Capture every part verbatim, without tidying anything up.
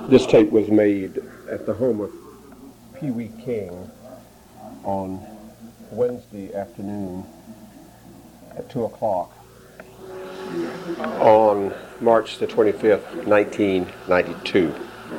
This tape was made at the home of Pee Wee King on Wednesday afternoon at two o'clock on March the twenty-fifth, nineteen ninety-two.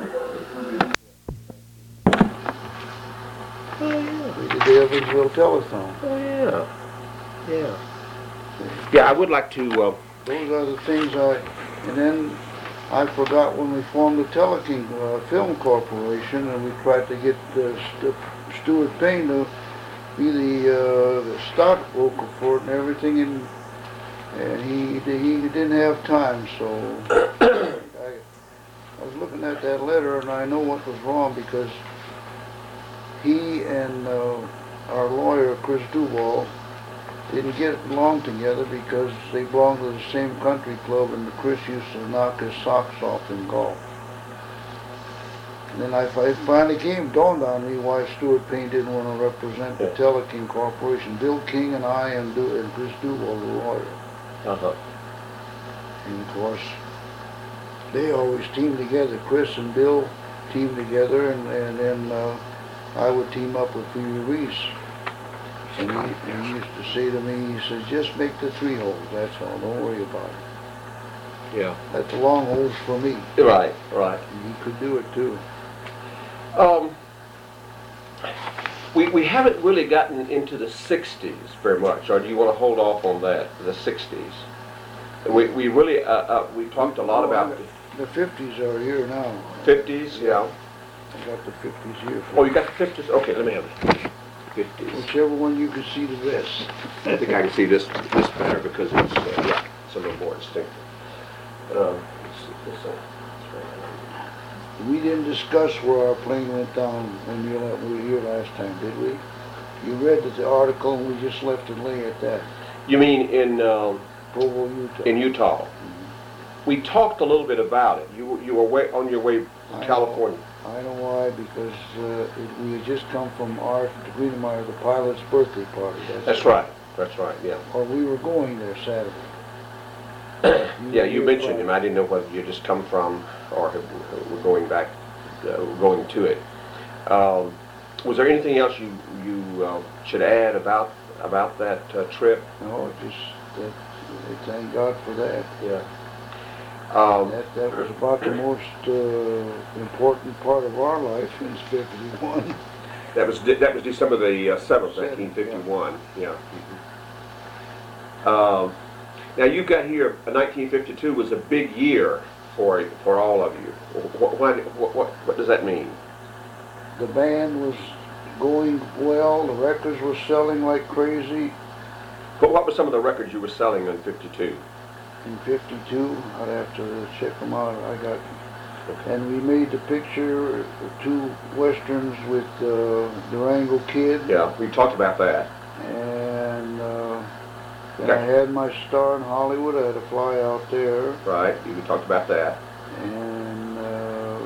Oh yeah, we did the Evansville Telethon. Oh yeah, yeah. Yeah, I would like to... Uh, Those are the things I... And then I forgot when we formed the Teleking uh, Film Corporation, and we tried to get uh, St Stuart Payne to be the, uh, the stockbroker for it and everything, and, and he, he didn't have time, so I, I was looking at that letter, and I know what was wrong, because he and uh, our lawyer, Chris Duval, didn't get along together because they belonged to the same country club, and Chris used to knock his socks off in golf. And then I, it finally came, dawned on me why Stuart Payne didn't want to represent the Teleking Corporation. Bill King and I and, du and Chris Duval, the lawyer. uh-huh. And of course, they always teamed together. Chris and Bill teamed together, and, and then uh, I would team up with Pee Wee Reese. And he, and he used to say to me, he says, just make the three holes, that's all, don't worry about it. Yeah. That's the long holes for me. Right, right. And he could do it too. Um, we, we haven't really gotten into the sixties very much, or do you want to hold off on that, the sixties? We, we really, uh, uh, we talked a lot Oh, about the, the fifties are here now. fifties, yeah. I got the fifties here. Oh, you got the fifties? Okay, let me have it. fifties. Whichever one you can see the best. I think I can see this this better because it's uh, yeah, it's a little more distinctive. Um, let's see this one. We didn't discuss where our plane went down when you were here last time, did we? You read the article and we just left it lay at that. You mean in um, Provo, Utah. in Utah? Mm-hmm. We talked a little bit about it. You you were way, on your way to I California. Know, I know why, because uh, it, we had just come from Art Greenemeyer, the pilot's birthday party. That's, That's right. That's right. Yeah. Or we were going there Saturday. You yeah, you mentioned him. I didn't know whether you just come from or were going back, uh, going to it. Um, was there anything else you you uh, should add about about that uh, trip? No, just that. Thank God for that. Yeah. Um, that that was about the most uh, important part of our life in fifty-one. That was that was December the uh, seventh, nineteen fifty-one. Yeah. Mm-hmm. um, Now you got here. Uh, nineteen fifty-two was a big year for for all of you. What what what, what, what does that mean? The band was going well. The records were selling like crazy. But what were some of the records you were selling in fifty-two? In fifty-two, I'd have to check them out. I got, okay. And we made the picture, two westerns with uh, Durango Kid. Yeah, we talked about that. And uh, then okay. I had my star in Hollywood. I had to fly out there. Right, we talked about that. And uh,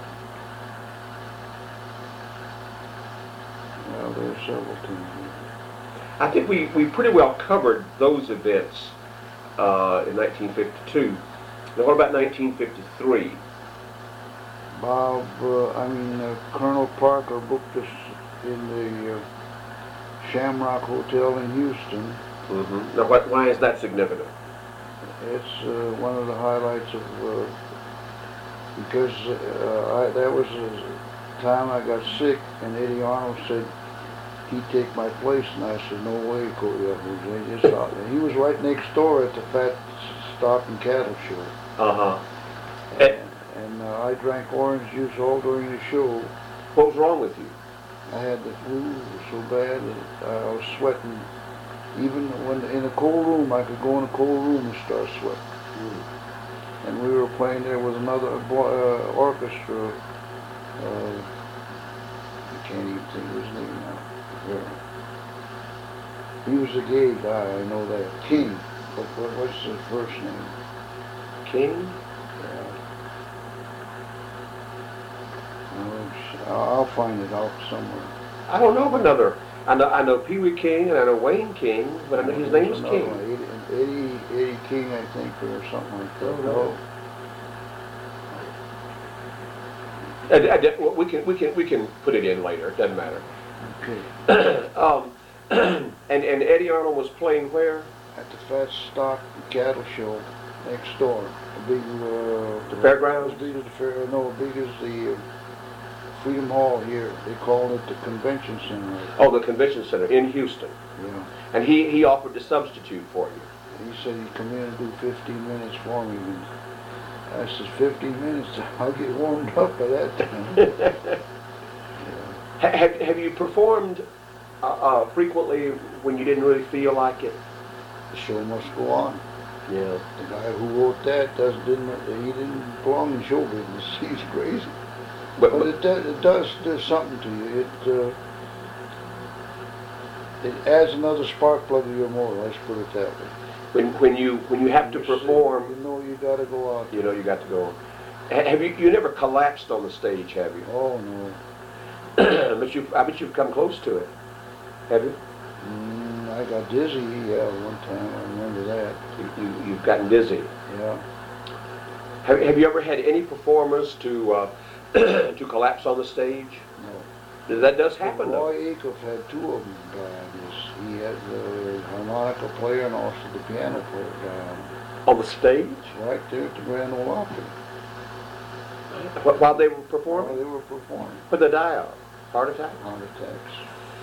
well, there's several things. I think we, we pretty well covered those events uh, in nineteen fifty-two. Now what about nineteen fifty-three? Bob, uh, I mean uh, Colonel Parker booked us in the uh, Shamrock Hotel in Houston. Mm-hmm. Now what, why is that significant? It's uh, one of the highlights of, uh, because uh, I, that was the time I got sick, and Eddie Arnold said he'd take my place, and I said, no way, Cody. Just and he was right next door at the Fat Stock and Cattle Show. Uh-huh. And, and uh, I drank orange juice all during the show. What was wrong with you? I had the flu. It was so bad that I was sweating. Even when in a cold room, I could go in a cold room and start sweating. Mm. And we were playing there with another uh, orchestra. Uh, I can't even think of his name now. Yeah. He was a gay guy, I know that. King. What, what, what's his first name? King? Yeah. I'll, I'll find it out somewhere. I don't know of another. I know I know Pee Wee King and I know Wayne King, but I know his name was King. Eddie, Eddie, Eddie King, I think, or something like that. Oh, no. And, and, well, we can we can we can put it in later. It doesn't matter. Okay. um, and and Eddie Arnold was playing where? At the Fat Stock Cattle Show next door. The big, uh... The fairgrounds? As big as the fair, no, as big as the uh, Freedom Hall here. They call it the Convention Center. Oh, the Convention Center in Houston. Yeah. And he, he offered to substitute for you. He said he'd come in and do fifteen minutes for me. And I said, fifteen minutes? I'll get warmed up by that time. Yeah. Ha- have, have you performed uh, uh, frequently when you didn't really feel like it? The show must go on. Yeah. The guy who wrote that does, didn't, he didn't belong in show business. He's crazy. But, But but it does, it does, there's something to you. It, uh, it adds another spark plug to your motor, let's put it that way. when when you when you have to You're sick, perform, you know you gotta go out. you know you got to go. Ha- Have you you never collapsed on the stage, have you? Oh, no. but you I bet you've come close to it. Have you? Mm, I got dizzy, yeah, one time, I remember that. You, you you've gotten dizzy. Yeah. Have Have you ever had any performers to uh, to collapse on the stage? No. That does happen, though. Roy Acuff had two of them die on this. He had the harmonica player and also the piano player die on it. On the stage? Right there at the Grand Ole Opry. Wh- While they were While performing? they were performing. What did they die of? Heart attack? Heart attacks.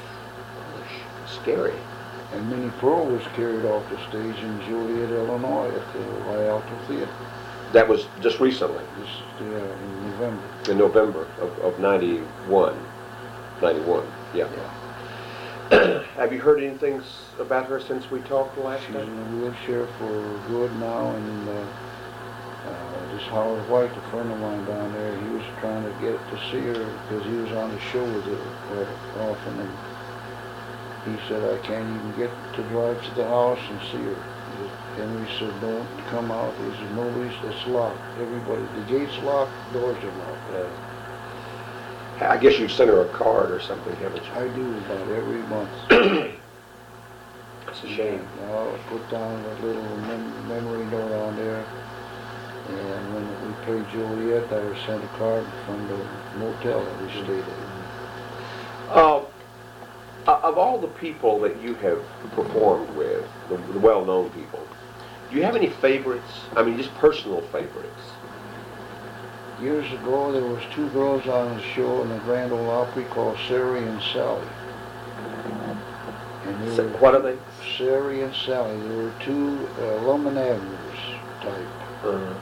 Scary. And Minnie Pearl was carried off the stage in Joliet, Illinois at the Rialto Theater. That was just recently, This, yeah, in November. in November of, of ninety-one. ninety-one, yeah. Yeah. Have you heard anything s- about her since we talked last She's in time? a wheelchair for good now, and uh, uh, this Howard White, a friend of mine down there, he was trying to get to see her because he was on the show with her quite often, and he said, I can't even get to drive to the house and see her. Henry said, don't come out. He said, nobody's, it's locked. Everybody, the gate's locked, doors are locked. Yeah. I guess you've sent her a card or something, haven't you? I do about every month. It's a shame. I'll put down a little mem- memory note on there. And when we played Joliet, I was sent a card from the motel that we stayed at. Uh, of all the people that you have performed with, the, the well-known people, do you have any favorites? I mean, just personal favorites? Years ago, there was two girls on the show in the Grand Ole Opry called Sari and Sally. And they Sa- were What are they? Sari and Sally. They were two uh, London Avenues type. Uh,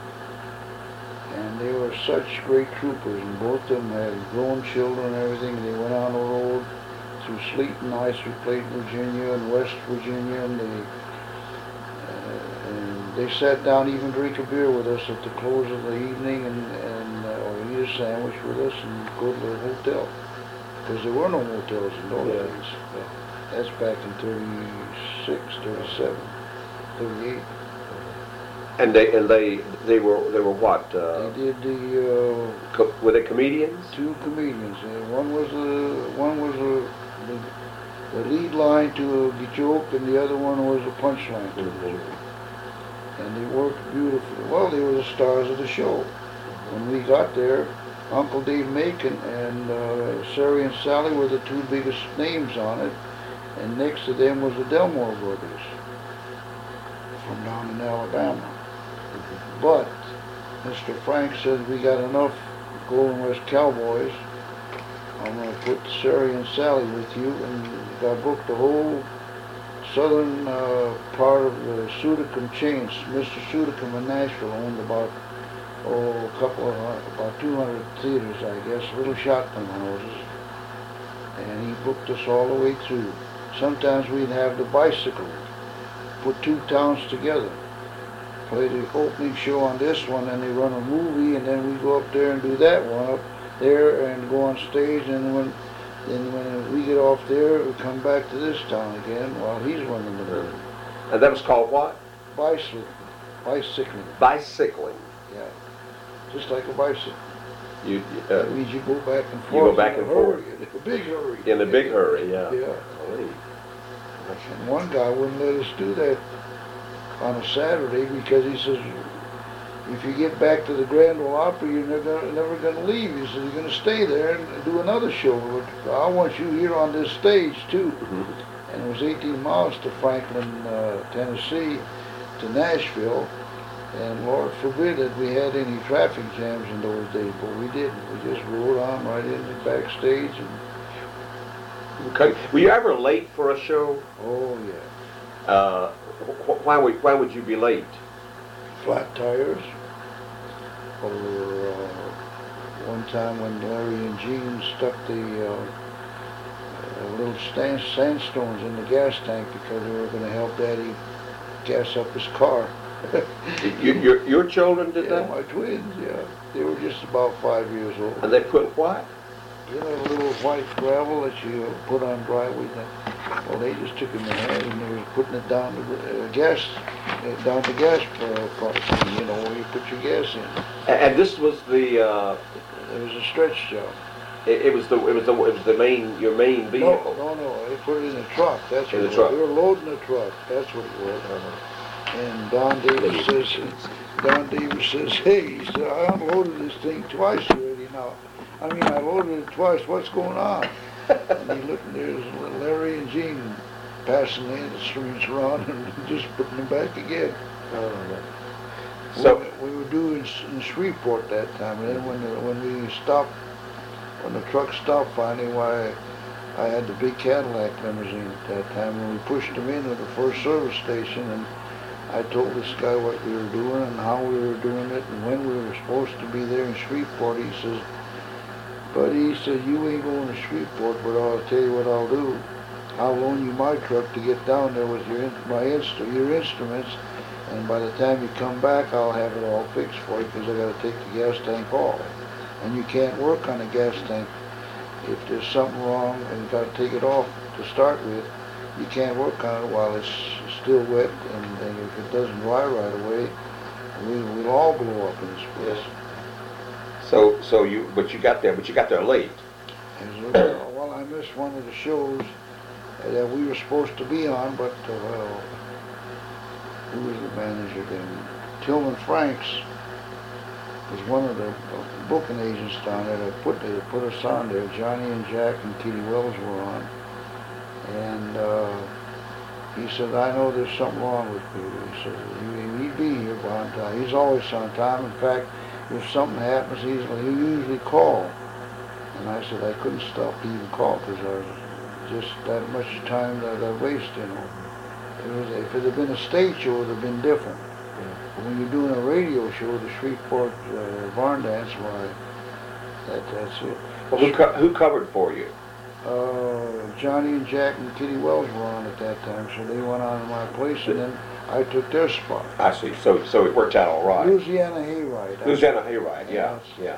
And they were such great troopers, and both of them had grown children and everything. They went on the road through sleet and ice. We played Virginia and West Virginia, and they uh, and they sat down, even drink a beer with us at the close of the evening, and and uh, or eat a sandwich with us, and go to the hotel because there were no motels in those Yeah. days. That's back in thirty-six, thirty-seven, thirty-eight. and they and they they were they were what? Uh, They did the. Uh, co- were they comedians? two comedians. Uh, one was the one was a, the, the lead line to a joke, and the other one was a punchline to the joke. And they worked beautifully. Well, they were the stars of the show. When we got there, Uncle Dave Macon and uh, Sari and Sally were the two biggest names on it, and next to them was the Delmore brothers from down in Alabama. But Mister Frank said, we got enough Golden West Cowboys. I'm going to put Sari and Sally with you, and I booked the whole southern uh, part of the Sudicum chain. Mister Sudicum in Nashville owned about, oh, a couple of, uh, about two hundred theaters, I guess, little shotgun houses. And he booked us all the way through. Sometimes we'd have the bicycle, put two towns together. Play the opening show on this one, and they run a movie, and then we go up there and do that one up there and go on stage, and when then when we get off there, we come back to this town again while he's running the movie. And that was called what? Bicycling. Bicycling. Bicycling. Yeah. Just like a bicycle. You uh, That means you go back and forth. You go back in a and forth. hurry, in a big hurry. in a big hurry, yeah. Yeah. Golly. And one guy wouldn't let us do that on a Saturday because he says, if you get back to the Grand Ole Opry, you're never, never going to leave. He said, you're going to stay there and do another show. But I want you here on this stage, too. Mm-hmm. And it was eighteen miles to Franklin, uh, Tennessee, to Nashville. And Lord forbid that we had any traffic jams in those days, but we didn't. We just rode on right into backstage. And okay. Were you ever late for a show? Oh, yeah. Uh, wh why, would, why would you be late? Flat tires. Or uh, one time when Larry and Gene stuck the uh, uh, little stand, sandstones in the gas tank because they were going to help Daddy gas up his car. you, your, your children did yeah, that? My twins, yeah. They were just about five years old. And they put what? You know, a little white gravel that you put on driveway. Well, they just took it in their hand and they were putting it down the uh, gas, uh, down the gas pipe, you know, where you put your gas in. And, and this was the. Uh, it was a stretch job. It, it was the. It was the. It was the main. Your main vehicle. No, no, no. They put it in the truck. That's in what the it truck. was. They were loading the truck. That's what it was. Uh-huh. And Don Davis says, Don Davis says, hey, he said, I unloaded this thing twice already now. I mean, I loaded it twice. What's going on? And he looked, and there's Larry and Gene passing the instruments around and just putting them back again. Oh, so we, we were doing in Shreveport that time, and then when the, when we stopped, when the truck stopped finally, why I had the big Cadillac limousine at that time, and we pushed them into the first service station, and I told this guy what we were doing and how we were doing it and when we were supposed to be there in Shreveport. He says, buddy, he said, you ain't going to Shreveport, but I'll tell you what I'll do. I'll loan you my truck to get down there with your my instru your instruments, and by the time you come back, I'll have it all fixed for you because I got to take the gas tank off. And you can't work on a gas tank if there's something wrong and you got to take it off to start with. You can't work on it while it's still wet, and, and if it doesn't dry right away, we, we'll all blow up in this place. Yes. So, so you, but you got there, but you got there late. And so, well, I missed one of the shows that we were supposed to be on, but, uh, well, who was the manager then? Tillman Franks was one of the booking agents down there that put, they put us on there. Johnny and Jack and Kitty Wells were on. And uh, he said, I know there's something wrong with you. He said, you need to be here on time. He's always on time. In fact, if something happens, he's, he usually call. And I said, I couldn't stop to even call because I was just that much time that I wasted, you know. It was, if it had been a stage show, it would have been different. Yeah. But when you're doing a radio show, the Shreveport uh, Barn Dance, why, that, that's it. Well, who, co who covered for you? Uh, Johnny and Jack and Kitty Wells were on at that time, so they went on in my place, and then I took their spot. I see. So, so it worked out all right. Louisiana Hayride. Louisiana Hayride. Yeah, yeah.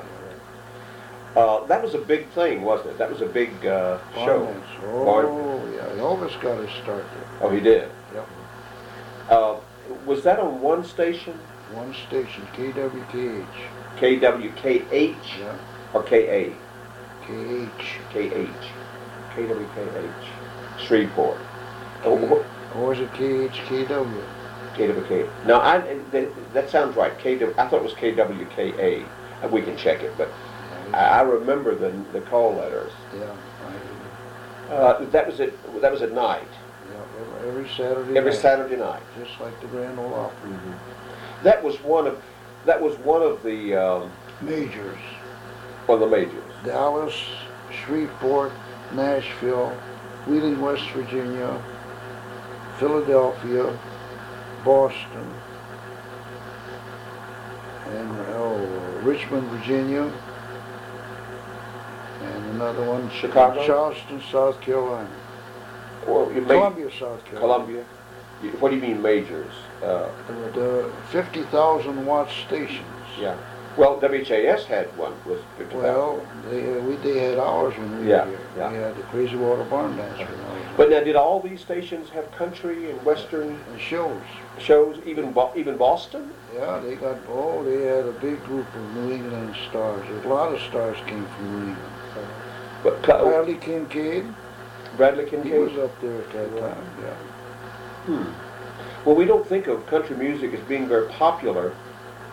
Uh, that was a big thing, wasn't it? That was a big uh, show. Dance. Oh, Barn. Yeah. Elvis got his start there. Oh, he did. Yep. Uh, was that on one station? One station, K W K H. K W K H? Yeah. Or K A? K H. K H. K W K H. Shreveport. K or was it K H K W? K W K. No, I, that, that sounds right. K W, I thought it was K W K A. We can check it, but yeah, I, I remember the the call letters. Yeah. Uh, that was at that was at night. Yeah, every, every Saturday. Every night, Saturday night. Just like the Grand Ole Opry. Mm-hmm. That was one of that was one of the um, majors. One of the majors. Dallas, Shreveport, Nashville, Wheeling, West Virginia, Philadelphia, Boston, and oh, Richmond, Virginia, and another one, Chicago, Charleston, South Carolina. Well, you Columbia, South Carolina. Columbia. What do you mean majors? Uh, the fifty thousand watt stations. Yeah. Well, W H A S had one with fifty thousand. Well, they, we, they had ours when we yeah, were here. Yeah. We had the Crazy Water Barn Dance. But now, did all these stations have country and western and shows? Shows, even Bo even Boston? Yeah, they got, oh, they had a big group of New England stars. A lot of stars came from New England. But, Bradley Kincaid. Bradley Kincaid? He was up there at that time, yeah. Hmm. Well, we don't think of country music as being very popular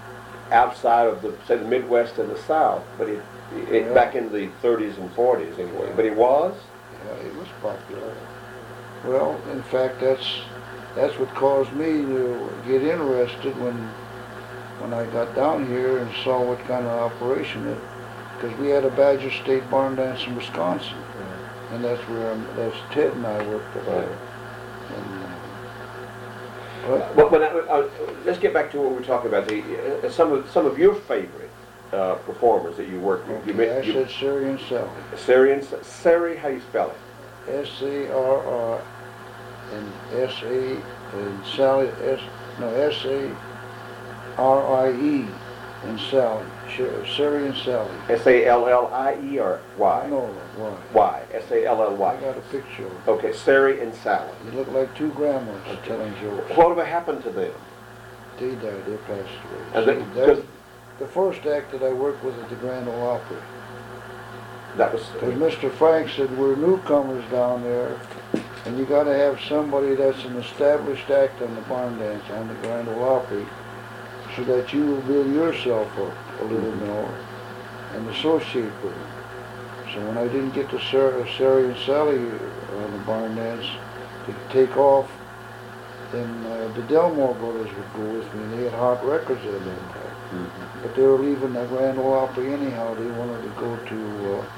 outside of the, say, the Midwest and the South, but it, it Yeah. back in the thirties and forties anyway. But it was. Yeah, it was popular. Well, in fact, that's that's what caused me to get interested when when I got down here and saw what kind of operation it. Because we had a Badger State barn dance in Wisconsin, Yeah. and that's where I'm, that's Ted and I worked up Right. there. And, uh, but, But when I, uh, let's get back to what we were talking about. The uh, some of some of your favorite uh, performers that you worked with. You, okay, I met- you, said Sari and Sally. Sari, Sari, how do you spell it? S A R R and S A and Sally S no S A R I E and Sally. Sh- Sari and Sally. S A L L I E or Y? No, why? Y. S A L L Y. I got a picture of it. Okay, Sari and Sally. They look like two grandmas telling jokes. Whatever happened to them? They died. They passed away. And See, they- that because- was the first act that I worked with at the Grand Ole Opry. That was. Because Mister Frank said, we're newcomers down there, and you gotta have somebody that's an established act on the barn dance, on the Grand Ole Opry, so that you will build yourself up a little more and associate with them. So when I didn't get the Sarah, Sari and Sally on the barn dance to take off, then uh, the Delmore brothers would go with me, and they had hot records at that time. Mhm. But they were leaving the Grand Ole Opry anyhow. They wanted to go to uh,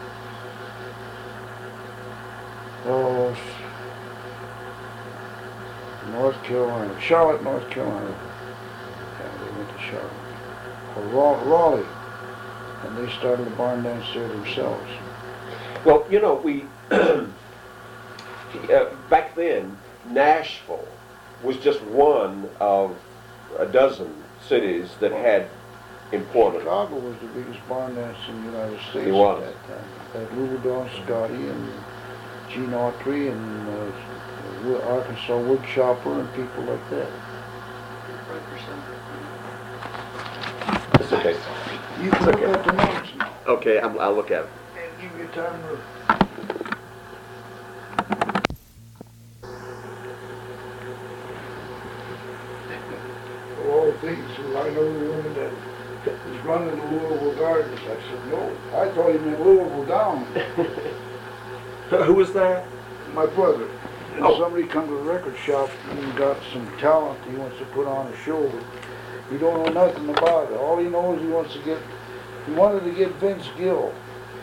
oh, s- North Carolina, Charlotte, North Carolina. Yeah, they went to Charlotte. Or Raw- Raleigh. And they started a barn dance there themselves. Well, you know, we uh, back then Nashville was just one of a dozen cities that had important. Chicago was the biggest barn dance in the United States It was. at that time. Had Louis Don Scotty and Gene Autry and uh, Wo- Arkansas Woodchopper and people like that. It's okay. You can Okay. look at the notes now Okay, I'm, I'll look at it. and give you time to. Of all things, I know the woman that that was running the Louisville Gardens. I said, no, I thought he meant Louisville down. Who was that? My brother. And Oh. somebody come to the record shop and got some talent he wants to put on a show. But he don't know nothing about it. All he knows he wants to get, he wanted to get Vince Gill.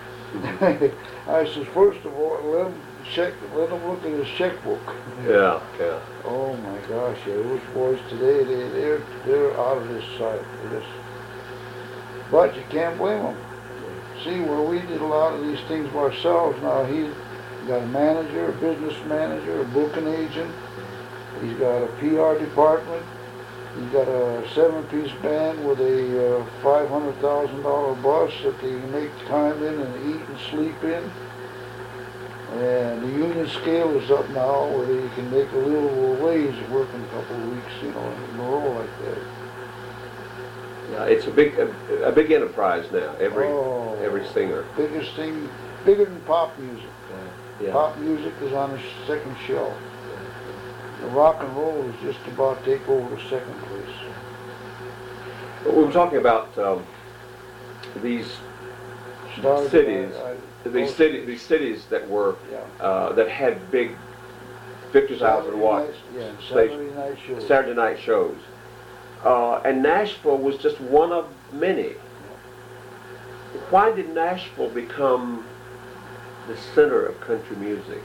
I said, first of all, let him check, let him look at his checkbook. Yeah, yeah. Oh my gosh, yeah, those boys today, they, they're, they're out of this sight. They're just, but you can't blame them. See, where we did a lot of these things by ourselves, now he's got a manager, a business manager, a booking agent. He's got a P R department. He's got a seven-piece band with a uh, five hundred thousand dollar bus that they make time in and eat and sleep in. And the union scale is up now where they can make a little wage working a couple of weeks, you know, in a row like that. Yeah, it's a big, a, a big enterprise now. Every, Oh, every singer. Biggest thing, bigger than pop music. Yeah. Pop music is on the second shelf. The rock and roll is just about take over the second place. But we were talking about um, these Started cities, by- I- these oh, city, these cities that were Yeah. uh, that had big fifty thousand Saturday watt nights- Yeah, stage- Saturday night shows. Saturday night shows, uh, and Nashville was just one of many. Why did Nashville become the center of country music?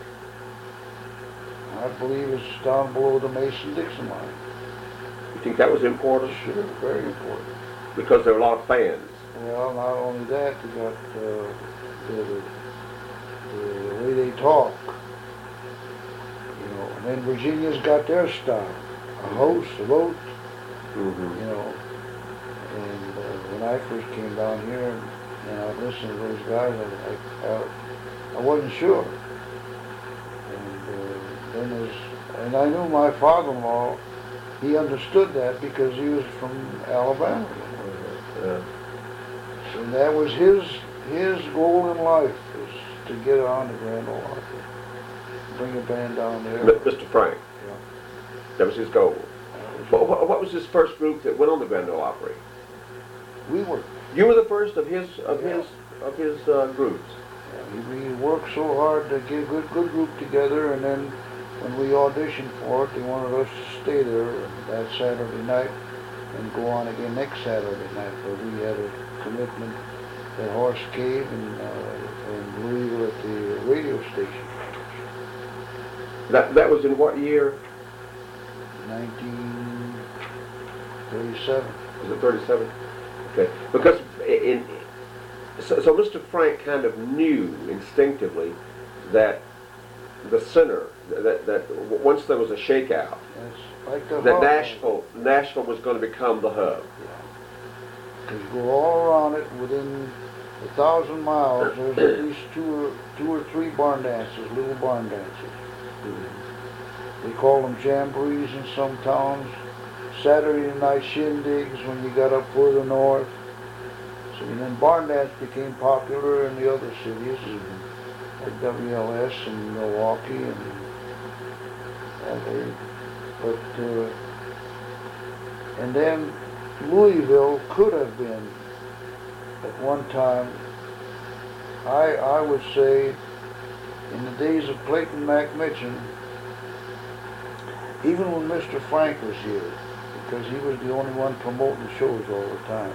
I believe it's down below the Mason-Dixon line. You think that was important? Sure, very important. Because there were a lot of fans. Well, not only that, you got uh, the, the, the way they talk. You know, and then Virginia's got their style. A host, a vote, Mm-hmm. you know. And uh, when I first came down here and, and I listened to those guys, I, I, I wasn't sure. And uh, then there's, and I knew my father-in-law, he understood that because he was from Alabama. Yeah. And that was his his goal in life, was to get on the Grand Ole Opry. Bring a band down there. M- Mister Frank. Yeah. That was his goal. That was- What, what, what was his first group that went on the Grand Ole Opry? We were. You were the first of his of Yeah. his of his uh, groups. We we worked so hard to get a good, good group together, and then when we auditioned for it, they wanted us to stay there that Saturday night and go on again next Saturday night, but we had a commitment at Horse Cave and, uh, in Louisville at the radio station. That that was in what year? nineteen thirty-seven. Was it thirty-seven? Okay, because in so, so Mister Frank kind of knew instinctively that the center that that once there was a shakeout, That's like the that hub. Nashville Nashville was going to become the hub. Because you go all around it within a thousand miles, there's at least two or, two or three barn dances, little barn dances. They call them jamborees in some towns. Saturday night shindigs when you got up further north. So then barn dance became popular in the other cities, like W L S and Milwaukee and that area. But uh, and then Louisville could have been at one time. I I would say in the days of Clayton McMitchin, even when Mister Frank was here, because he was the only one promoting shows all the time.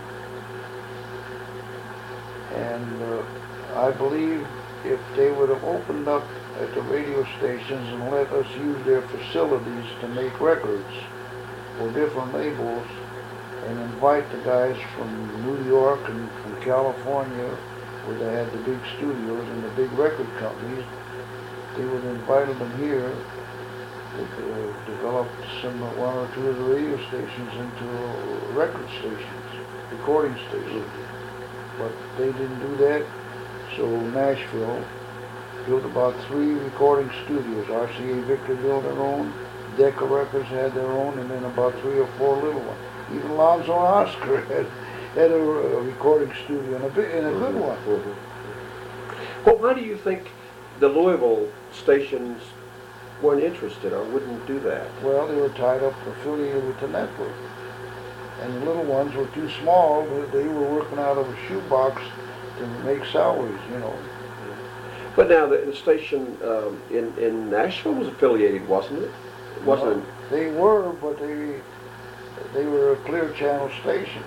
And uh, I believe if they would have opened up at the radio stations and let us use their facilities to make records for different labels and invite the guys from New York and from California, where they had the big studios and the big record companies, they would have invited them here. They could have developed some, one or two of the radio stations into record stations, recording stations. But they didn't do that, so Nashville built about three recording studios. R C A Victor built their own, Decca Records had their own, and then about three or four little ones. Even Lonzo and Oscar had, had a, a recording studio, and a, big, and a good one. Mm-hmm. Well, why do you think the Louisville stations weren't interested or wouldn't do that? Well, they were tied up, affiliated with the network. And the little ones were too small, but they were working out of a shoebox to make salaries, you know. But now the, the station um, in, in Nashville was affiliated, wasn't it? It wasn't. Well, they were, but they they were a clear channel station.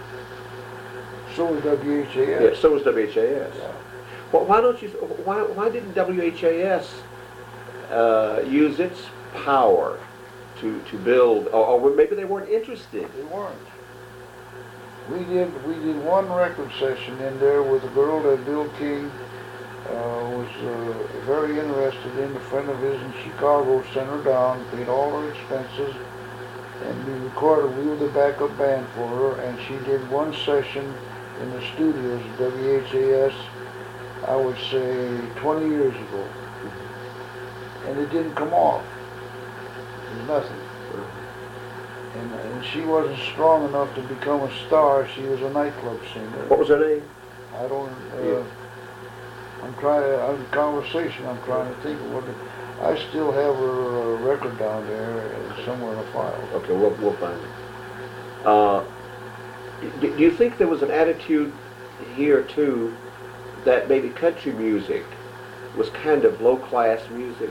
So was W H A S. Yeah, so was W H A S. Yeah. Well, why don't you? Why why didn't W H A S uh, use its power to to build? Or, or maybe they weren't interested. They weren't. We did we did one record session in there with a girl that Bill King uh, was uh, very interested in. A friend of his in Chicago sent her down, paid all her expenses, and we recorded. We were the backup band for her, and she did one session in the studios at W H A S. I would say twenty years ago, and it didn't come off. There's nothing. And, and she wasn't strong enough to become a star. She was a nightclub singer. What was her name? I don't. Uh, Yeah. I'm trying. I'm in conversation. I'm trying to think of what. The, I still have her uh, record down there uh, somewhere in a file. Okay, we'll we'll find it. Uh, do, do you think there was an attitude here too that maybe country music was kind of low class music?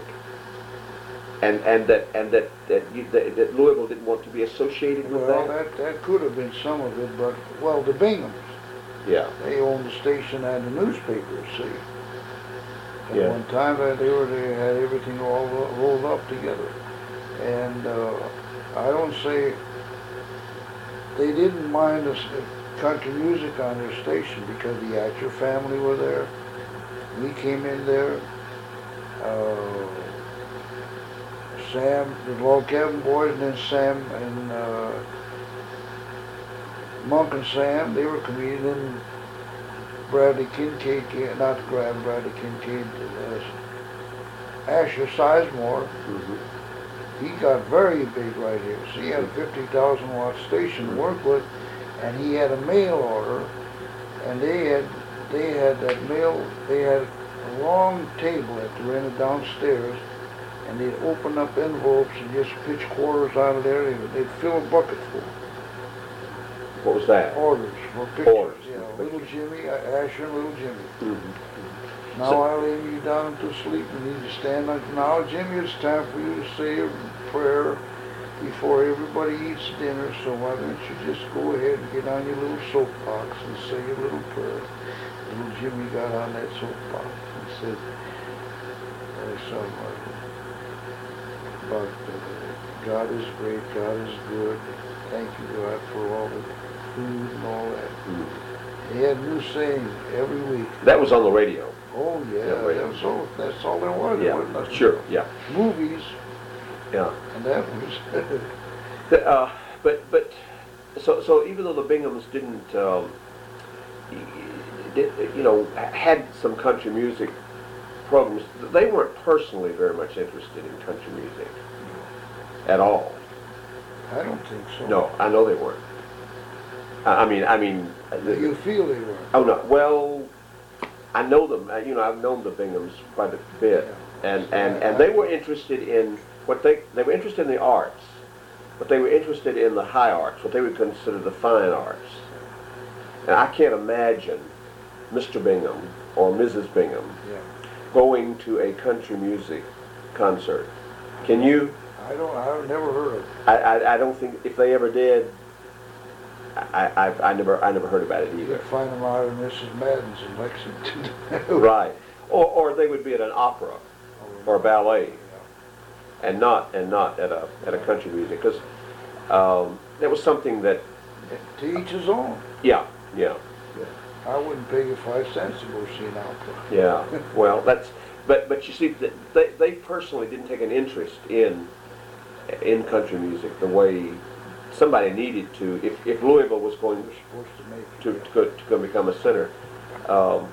And and that and that that, you, that that Louisville didn't want to be associated with Well, that. that that could have been some of it, but well, the Binghams, Yeah. they owned the station and the newspaper. See, at Yeah. one time uh, they were they had everything all ro- rolled up together, and uh, I don't say they didn't mind the s- country music on their station because the Atcher family were there. We came in there. Uh, Sam, the Log Cabin Boys, and then Sam and uh, Monk and Sam, they were comedians. Then Bradley Kincaid, came- not Brad, Bradley Kincaid, uh, Asher Sizemore, Mm-hmm. he got very big right here. So he had a fifty thousand watt station to work with, and he had a mail order, and they had, they had that mail, they had a long table that they rented downstairs, and they'd open up envelopes and just pitch quarters out of there. They'd, they'd fill a bucket full. What was that? Orders for pictures. Orders. Uh, little Jimmy, uh, Asher and little Jimmy. Mm-hmm. Now So- I lay you down to sleep and you just stand up. Now Jimmy, it's time for you to say a prayer before everybody eats dinner, so why don't you just go ahead and get on your little soapbox and say your little prayer. Little Jimmy got on that soapbox and said, uh, something like about uh, God is great, God is good, thank you God for all the food and all that. Mm-hmm. He had a new saying every week. That was on the radio. Oh yeah, Yeah, right. that was all, that's all there was. There Yeah, wasn't nothing sure, else. yeah, Movies, yeah. and that was, The, uh, but but so so even though the Binghams didn't, um, y- did, you know, had some country music programs, they weren't personally very much interested in country music at all. I don't think so. No, I know they weren't. I I mean, I mean. But you feel they were. Oh no. Well, I know them. uh, You know, I've known the Binghams quite a bit, and and and they were interested in what they they were interested in the arts, but they were interested in the high arts, what they would consider the fine arts. And I can't imagine Mister Bingham or Missus Bingham Yeah. going to a country music concert. Can you? I don't. I've never heard of it. I I, I don't think if they ever did. I, I I never I never heard about it You either. could find them out in Missus Madden's in Lexington. Right, or or they would be at an opera or ballet, and not and not at a at a country music, because um, that was something that To each his own. yeah yeah I wouldn't pay you five cents to go see an opera. yeah well that's but but you see that they they personally didn't take an interest in in country music the way somebody needed to if if Louisville was going We're supposed to make to it. to, go, to go become a center. Um,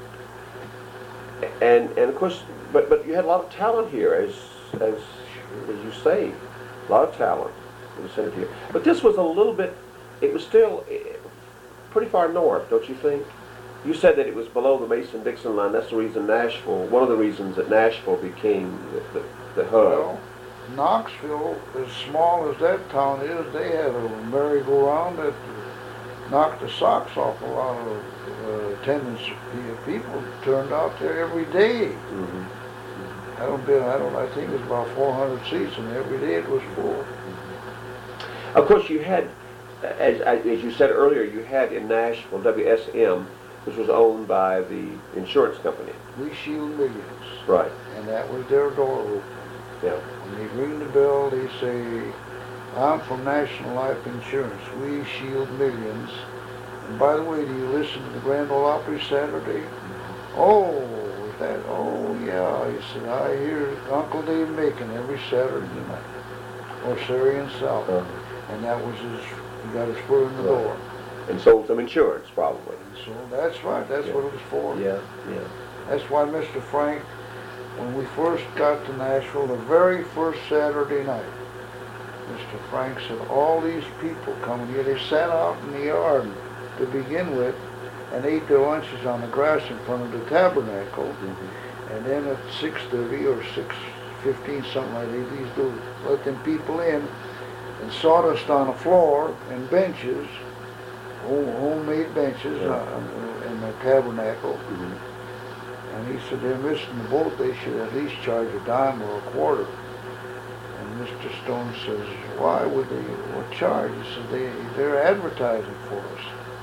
and and of course, but but you had a lot of talent here, as as as you say, a lot of talent in the center here. But this was a little bit. It was still eh, pretty far north, don't you think? You said that it was below the Mason-Dixon line. That's the reason Nashville. One of the reasons that Nashville became the, the, the hub. Well, Knoxville, as small as that town is, they had a merry-go-round that knocked the socks off a lot of uh, attendance. The people turned out there every day. Mm-hmm. I don't bet, I don't, I think it was about four hundred seats, and every day it was full. Of course, you had, as, as you said earlier, you had in Nashville W S M, which was owned by the insurance company. We Shield Millions, Right. and that was their door opener. Yeah. When they ring the bell, they say, I'm from National Life Insurance. We Shield Millions. And by the way, do you listen to the Grand Ole Opry Saturday? Oh, is that, oh yeah. He said, I hear Uncle Dave Macon every Saturday night. Or Syrian South. Uh-huh. And that was his, he got his foot in the Right. door. And sold some insurance, probably. And so that's right, that's Yeah. what it was for. Yeah, yeah. That's why Mister Frank, when we first got to Nashville, the very first Saturday night, Mister Frank said, all these people coming here, they sat out in the yard to begin with and ate their lunches on the grass in front of the tabernacle. Mm-hmm. And then at six thirty or six fifteen, something like that, these dudes let them people in and sawdust on the floor and benches, home, homemade benches Yeah. uh, in the tabernacle. Mm-hmm. And he said, they're missing the boat, they should at least charge a dime or a quarter. And Mister Stone says, why would they, what charge? He said, they, they're advertising for us.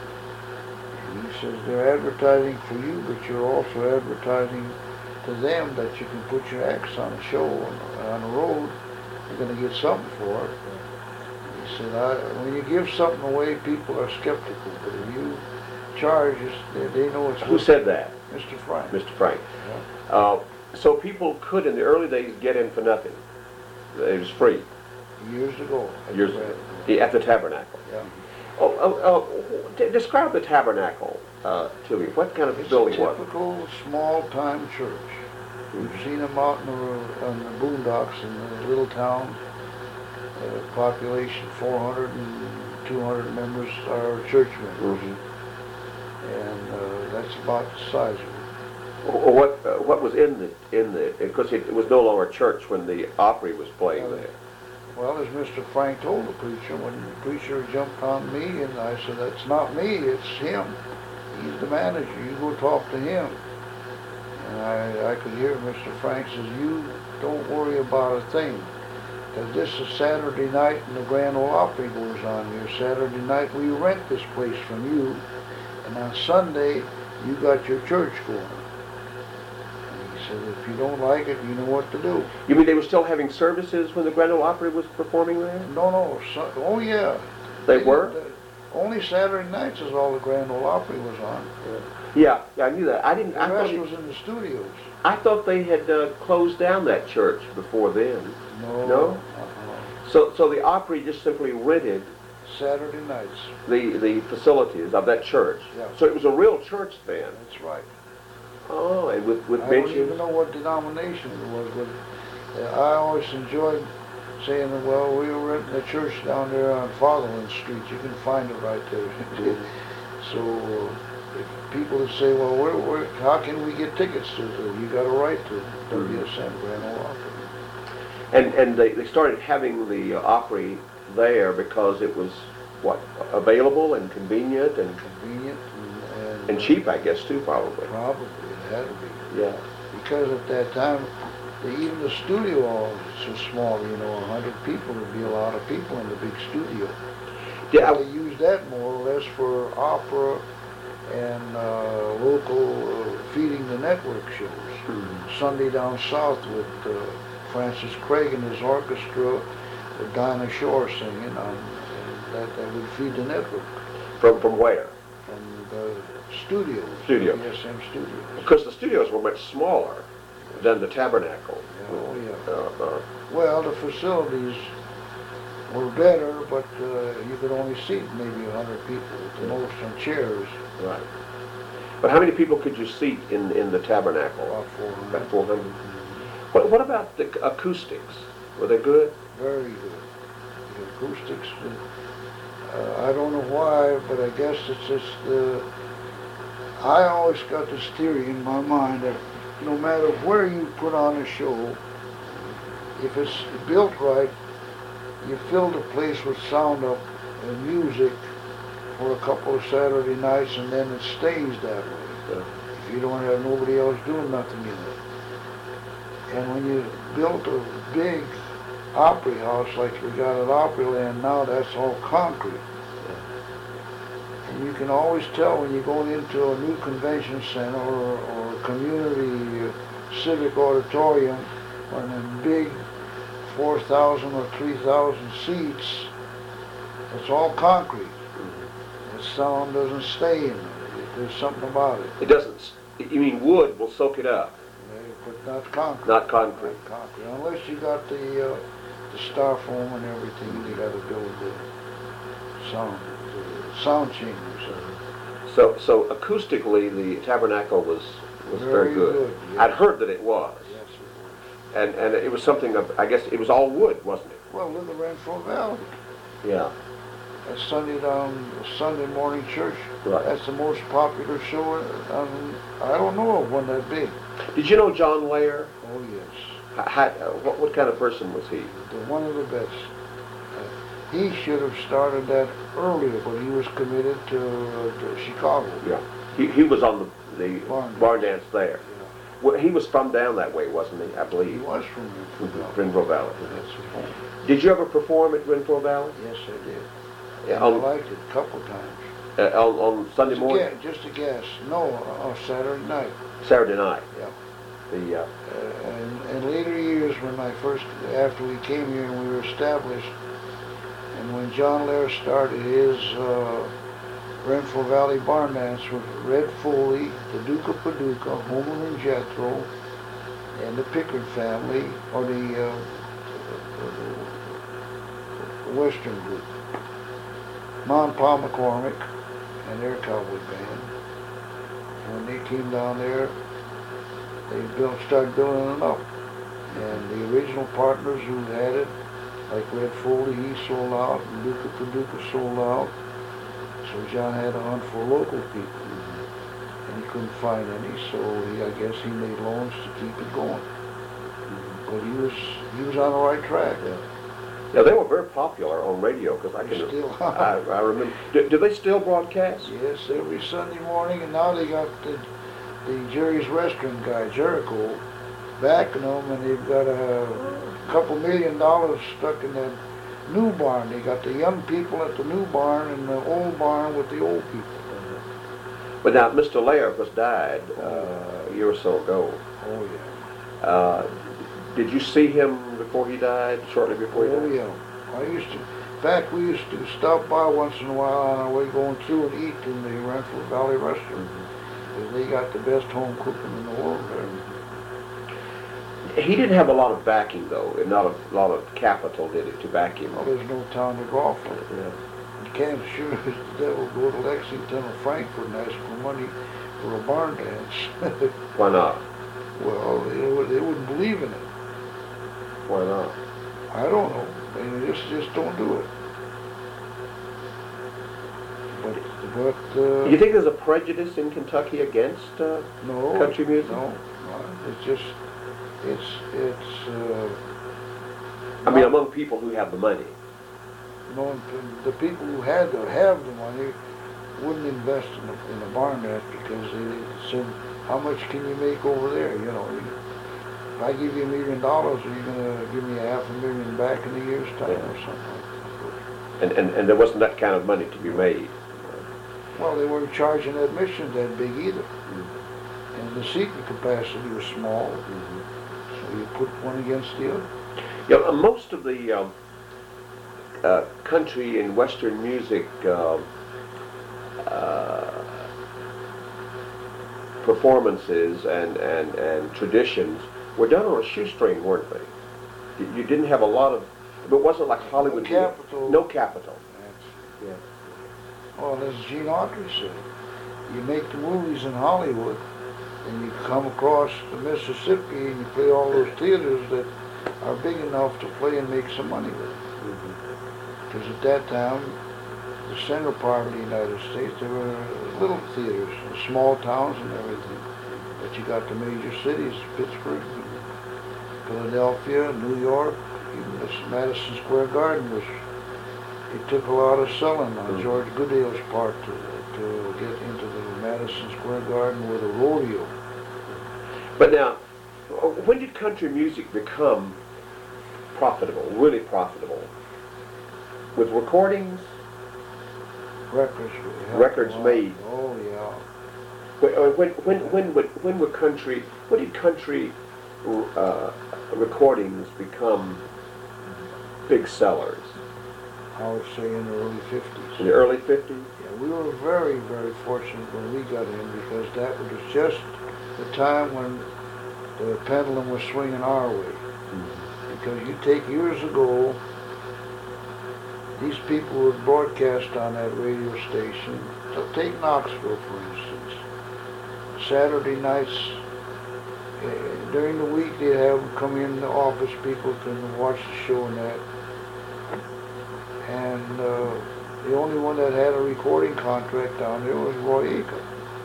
And he says, they're advertising for you, but you're also advertising to them that you can put your acts on a show on, on the road. You're going to get something for it. He said, I, when you give something away, people are skeptical, but if you charge, it's, they, they know it's Who said that? Mister Frank. Mister Frank. Yeah. Uh, so people could, in the early days, get in for nothing. It was free. Years ago. at Years the- ago. Yeah, at the tabernacle. Yeah. Oh, oh, oh, d- describe the tabernacle uh, to me. What kind of It's a building was it? typical small-time church. We've seen them out in the, on the boondocks in the little town. Uh, population four hundred and two hundred members are church members. Mhm. And uh, that's about the size of it. Or what uh, what was in the in the because it, it was no longer church when the Opry was playing Uh, there. Well, as Mister Frank told the preacher, when the preacher jumped on me, and I said, that's not me, it's him. he's the manager. You go talk to him. And I, I could hear Mister Frank says, you don't worry about a thing. Because this is Saturday night and the Grand Ole Opry goes on here. Saturday night we rent this place from you. And on Sunday you got your church going. And he said, if you don't like it, you know what to do. You mean they were still having services when the Grand Ole Opry was performing there? No, no. So, oh, yeah. They were? The, only Saturday nights is all the Grand Ole Opry was on. Yeah, yeah, I knew that. I didn't. The I rest thought was in the studios. I thought they had uh, closed down that church before then. No. No? Uh-uh. So, so the Opry just simply rented Saturday nights. the the facilities of that church. Yeah. So it was a real church then. That's right. Oh, and with with I benches. don't even know what denomination it was, but uh, I always enjoyed saying, well, we were renting a church down there on Fatherland Street. You can find it right there. So uh, if people would say, well, where, where, how can we get tickets to it? You got a right to W S M Grand Ole Opry. And and they, they started having the uh, Opry there because it was what available and convenient and Convenient and, and, and uh, cheap, I guess too, probably. Probably it had to be. Yeah. Because at that time, the, even the studio was so small. You know, a hundred people would be a lot of people in the big studio. Yeah. But they used that more or less for opera and uh, local uh, feeding the network shows. Mm-hmm. Sunday Down South with uh, Francis Craig and his orchestra, with Dinah Shore singing, on, and that, that would feed the network. From from where? From the studios. Studio. W S M studios. Because the studios were much smaller than the Tabernacle. Yeah, oh yeah. Uh, uh, Well, the facilities were better, but uh, you could only seat maybe a hundred people at the most on chairs. right. But how many people could you seat in in the Tabernacle? About four hundred. About four hundred. What what about the acoustics? Were they good? Very good. The acoustics, uh, I don't know why, but I guess it's just, uh, I always got this theory in my mind that no matter where you put on a show, if it's built right, you fill the place with sound up and music for a couple of Saturday nights, and then it stays that way. Yeah. If you don't have nobody else doing nothing in it. And when you built a big Opry house like we got at Opryland now, that's all concrete. And you can always tell when you're going into a new convention center or, or a community uh, civic auditorium or in a big four thousand or three thousand seats, it's all concrete. Mm-hmm. The sound doesn't stay in it. There's something about it. It doesn't. You mean wood will soak it up, But not concrete. not concrete. Not concrete. Unless you got the uh, the styrofoam and everything, you got to build the sound, the sound chambers. So so acoustically, the Tabernacle was was very, Very good. good, yes. I'd heard that it was, Yes, it was. and and it was something of, I guess it was all wood, wasn't it? Well, in the Renfro Valley, Yeah. that Sunday down Sunday morning church. Right. That's the most popular show. Um, I don't know of one that big. Did you know John Lair? Oh yes, H- How, what what kind of person was he? the one of the best. Uh, he should have started that earlier, but he was committed to, uh, to Chicago. Yeah. He he was on the the Barn barn, dance. dance there. Yeah. Well, he was from down that way, wasn't he? I He believe. was from From Renfro Valley. Renfro Valley. That's his home. Did you ever perform at Renfro Valley? Yes, I did. Yeah, And I on, liked it a couple times. uh, on on Sunday Just a morning, guess, just a guess. No, on Saturday night. Saturday night. Yeah. The uh, Uh, and in later years, when I first, after we came here and we were established, and when John Lair started his uh, Renfro Valley Barn Dance with Red Foley, the Duke of Paducah, Homer and Jethro, and the Pickard family, or the, uh, the Western group, Mom and Pa McCormick and their cowboy band. When they came down there, they built, started building it up. And the original partners who had it, like Red Foley, he sold out, and Duke of Paducah sold out. So John had to hunt for local people. And he couldn't find any, so he, I guess he made loans to keep it going. But he was he was on the right track. yeah. Yeah, they were very popular on radio because I They can. still I, are. I remember. Do, do they still broadcast? Yes, every Sunday morning, and now they got the, the Jerry's Restaurant guy, Jericho, backing them, and they've got a couple million dollars stuck in that new barn. They got the young people at the new barn and the old barn with the old people. But now, Mister Lair, of course, died uh, a year or so ago. Oh, yeah. Uh, did you see him before he died, shortly before he Oh, died? yeah. I used to, in fact, we used to stop by once in a while on our way going through and eat in the Renfrew Valley Restaurant. Because they got the best home cooking in the world there. He didn't have a lot of backing, though, and not a lot of capital, did he, to back him? Well, there's no town to draw from. Yeah. You can't sure as the devil go to Lexington or Frankfurt and ask for money for a barn dance. Why not? Well, they, would- they wouldn't believe in it. Why not? I don't know. They just just don't do it. But but uh, You think there's a prejudice in Kentucky against uh, no country music? No, no, it's just it's it's. Uh, I mean, not- among people who have the money. No, the people who had to have the money wouldn't invest in a, in a barn dance because they said, how much can you make over there? You know, you, if I give you a million dollars, are you going to give me a half a million back in a year's time Yeah. or something like that? And, and, and there wasn't that kind of money to be made. Well, they weren't charging admission that big either. And the seating capacity was small, so you put one against the other. You know, uh, most of the um, uh, country and Western music um uh, performances and, and, and traditions were done on a shoestring, weren't they? You, you didn't have a lot of, it wasn't like Hollywood. No capital. No capital. That's, Yeah. well, as Gene Autry said, you make the movies in Hollywood, and you come across the Mississippi and you play all those theaters that are big enough to play and make some money with it. Because at that time, the central part of the United States, there were little theaters, small towns and everything. But you got the major cities, Pittsburgh, Philadelphia, New York, even this Madison Square Garden was, it took a lot of selling on George Goodale's part to, to get into the Madison Square Garden with a rodeo. But now, when did country music become profitable, really profitable? With recordings? Records. were- Records made. Oh, yeah. When, uh, when, when, when, would, when were country, when did country uh, recordings become big sellers? I would say in the early fifties. In the early fifties? Yeah, we were very, very fortunate when we got in because that was just the time when the pendulum was swinging our way. Because you take years ago, these people would broadcast on that radio station. So take Knoxville, for instance. Saturday nights, uh, during the week, they'd have them come in, the office people can watch the show and that. And uh, the only one that had a recording contract down there was Roy Acuff.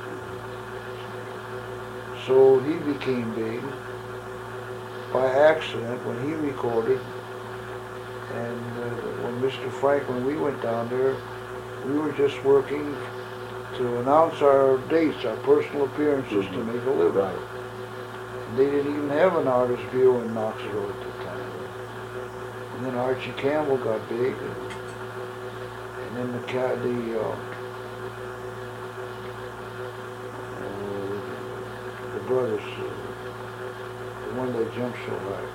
So he became big by accident when he recorded. And uh, when Mister Franklin, we went down there, we were just working to announce our dates, our personal appearances to make a living. Right. And they didn't even have an artist bureau in Knoxville at the time. And then Archie Campbell got big, and, and then the ca- the uh, uh, the brothers, uh, the one that jumped so high.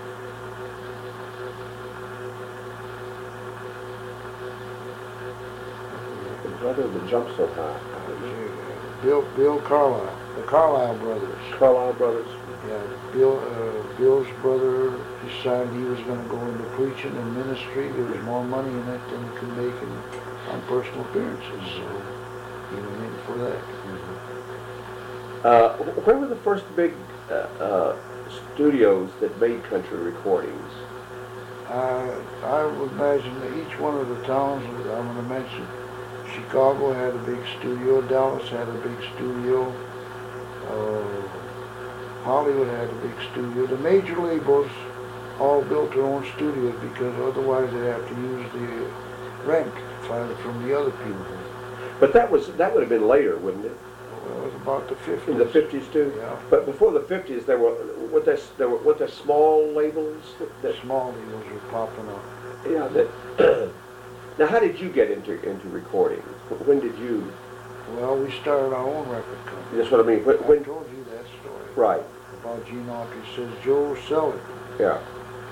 The brother that jumped so high. Bill Bill Carlisle, the Carlisle brothers. Carlisle Brothers. Yeah, Bill uh, Bill's brother decided he was going to go into preaching and ministry. There was more money in it than he could make in, on personal appearances, so he went in for that. Uh, where were the first big uh, uh, studios that made country recordings? I I would imagine that each one of the towns that I'm going to mention, Chicago had a big studio, Dallas had a big studio, uh, Hollywood had a big studio. The major labels all built their own studios because otherwise they'd have to use the rent from the other people. But that was that would have been later, wouldn't it? Well, it was about the fifties. In the fifties too. Yeah. But before the fifties, there were what they there were what the small labels that, that small labels were popping up. Yeah. That. Now, how did you get into into recording? When did you? Well, we started our own record company. That's what I mean. When, I when, told you that story. Right. About Gene Autry. He says, Joe, sell it. Yeah.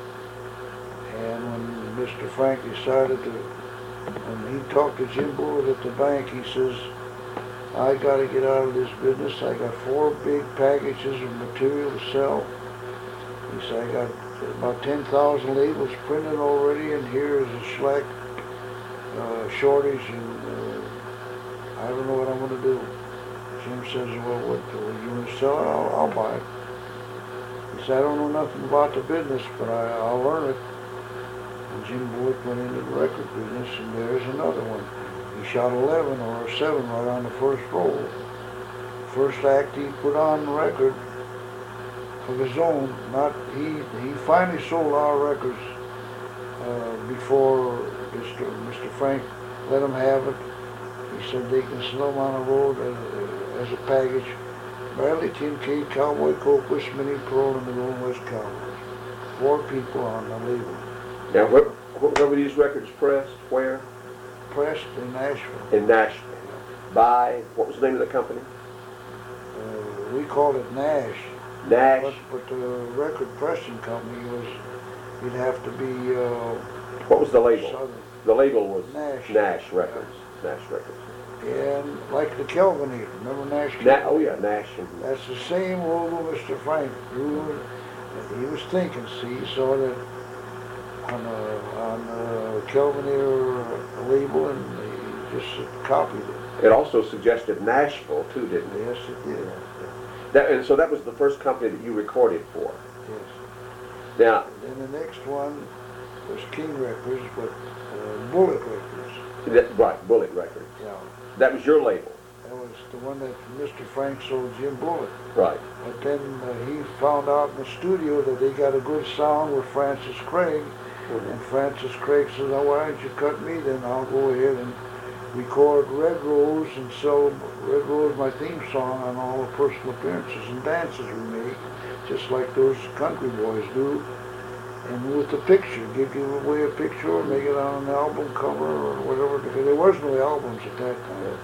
And when Mister Frank decided to, when he talked to Jim Bullitt at the bank, he says, I got to get out of this business. I got four big packages of material to sell. He said, I got about ten thousand labels printed already, and here is a shellac uh, shortage, and uh, I don't know what I'm going to do. Jim says, well, what, well, you want to sell it? I'll, I'll buy it. He said, I don't know nothing about the business, but I, I'll learn it. And Jim Bullitt went into the record business, and there's another one. He shot eleven or seven right on the first roll. First act he put on the record of his own. Not he. He finally sold our records uh, before Mister Mister Frank let him have it. He said they can sell them on the road as, as a package. Bradley, Kincaid, Cowboy Coke, West Minnie Pearl, and the Golden West Cowboys. Four people on the label. Now, where, where were these records pressed? Where? Pressed in Nashville. In Nashville. By, what was the name of the company? Uh, we called it Nash. Nash. But, but the record pressing company was, you'd have to be uh, what was the label? Southern. The label was Nash. Nash Records. Yeah. Nash Records. And like the Kelvinator, remember Nash? Na oh yeah, Nash. And that's the same logo Mister Frank drew. He was thinking, see, he saw that on the, on the Kelvinator label, and he just copied it. It also suggested Nashville too, didn't it? Yes, it did. That, and so that was the first company that you recorded for. Yes. Now. Then the next one was King Records, but uh, Bullitt Records. That, right, Bullitt Records. Yeah. That was your label. That was the one that Mister Frank sold Jim Bullitt. Right. But then uh, he found out in the studio that they got a good sound with Francis Craig. Mm-hmm. And Francis Craig says, oh, why don't you cut me then? I'll go ahead and record Red Rose and sell Red Rose, my theme song, on all the personal appearances and dances we make, just like those country boys do. And with the picture, give you away a picture or make it on an album cover or whatever, because there was no albums at that time.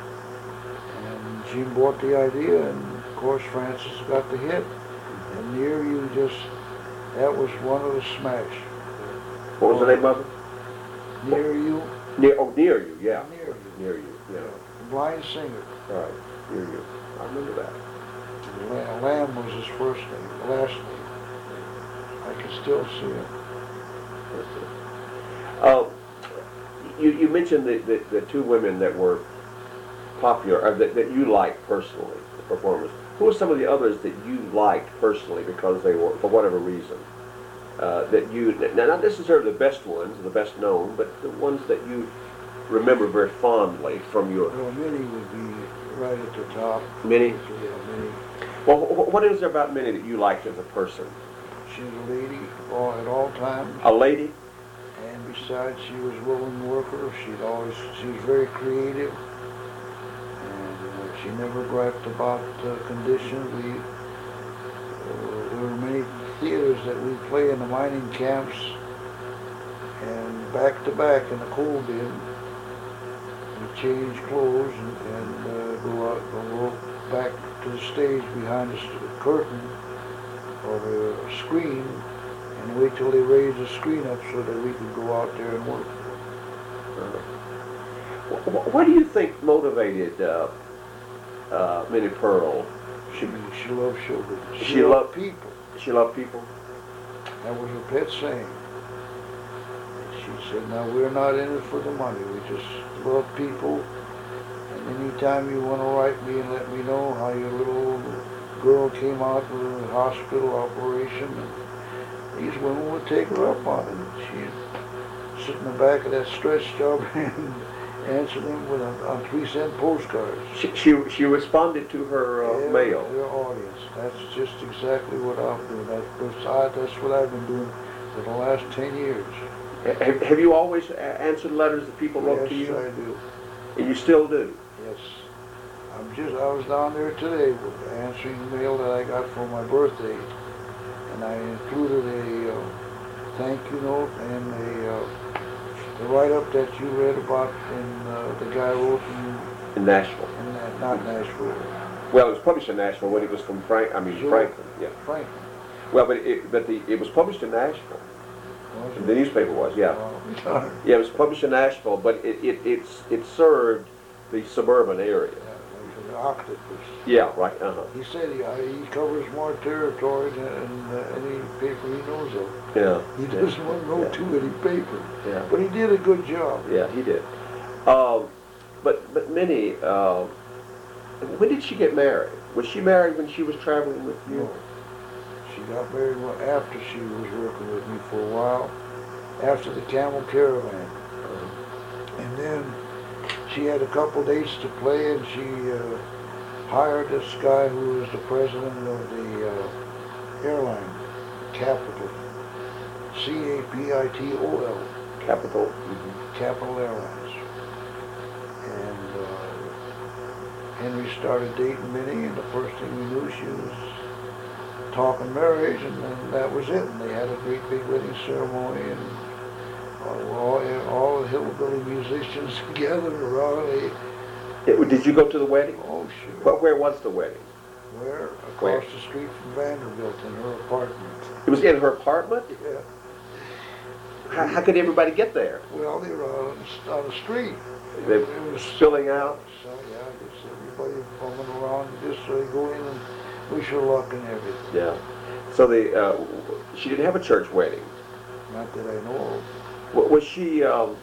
And Jim bought the idea, and of course Francis got the hit. And Near You just, that was one of the smash. What was the name of it? Near You. Near, oh, Near You, yeah. Near You. Near You, yeah. The Blind Singer. All right, Near You. I remember that. Lamb was his first name, the last name. I can still see it. Uh, you, you mentioned the, the, the two women that were popular, or that, that you liked personally, the performers. Who were some of the others that you liked personally because they were, for whatever reason, uh, that you, now not necessarily the best ones, the best known, but the ones that you remember very fondly from your... Well, Minnie would be right at the top. Minnie? Yeah, Minnie. Well, what is there about Minnie that you liked as a person? She's a lady all, at all times. A lady? And besides, she was a willing worker. She'd always, she was very creative. And uh, she never griped about uh, conditions. We, uh, there were many theaters that we play in the mining camps. And back to back in the coal bin, we change clothes and, and uh, go out and go back to the stage behind the curtain or the screen and wait till they raised the screen up so that we could go out there and work. Uh, what do you think motivated uh, uh, Minnie Pearl? She, she loved show business. She, she loved, loved people. She loved people? That was her pet saying. She said, now we're not in it for the money. We just love people. And anytime you want to write me and let me know how your little girl came out with a hospital operation, and these women would take her up on it. She'd sit in the back of that stretch job and answer them with a, on three cent postcards. She, she, she responded to her uh, yeah, mail. Their audience. That's just exactly what I'm doing. That, that's, I, that's what I've been doing for the last ten years. Have, have you always a- answered letters that people wrote Yes, to you? I do. And you still do? Yes. I'm just, I was down there today with- answering the mail that I got for my birthday. And I included a uh, thank you note and a, uh, the write-up that you read about and uh, the guy wrote in, In Nashville? in that, not Nashville, Well, it was published in Nashville when it was from Frank, I mean Sure. Franklin, yeah. Franklin. Well, but it, but the, it was published in Nashville. Was it? The newspaper was, yeah. Oh, Yeah, it was published in Nashville, but it, it, it's, it served the suburban area. yeah, like an octopus. Yeah, right, uh-huh. He said he, uh, he covers more territory than uh, any paper he knows of. Yeah. He doesn't want to know Yeah. too many papers. Yeah. But he did a good job. Yeah, he did. Um, but, but Minnie, uh, when did she get married? Was she married when she was traveling with you? No. She got married one- after she was working with me for a while, after the Camel Caravan. And then she had a couple dates to play, and she uh, hired this guy who was the president of the uh, airline, Capital, C A P I T O L, Capital? Capital Airlines. And uh, Henry started dating Minnie, and the first thing we knew, she was talking marriage, and then that was it. And they had a great big wedding ceremony, and uh, all, all the hillbilly musicians gathered around. They, It, did you go to the wedding? oh, sure. Well, where was the wedding? Where? Across Where? the street from Vanderbilt in her apartment. It was in her apartment? Yeah. How, how could everybody get there? Well, they were on, the- on the street. They It were was spilling out? So, yeah, just everybody bumming around just so they go in and wish her luck and everything. Yeah. So the, uh, she didn't have a church wedding. Not that I know of. Wa- Was she, um,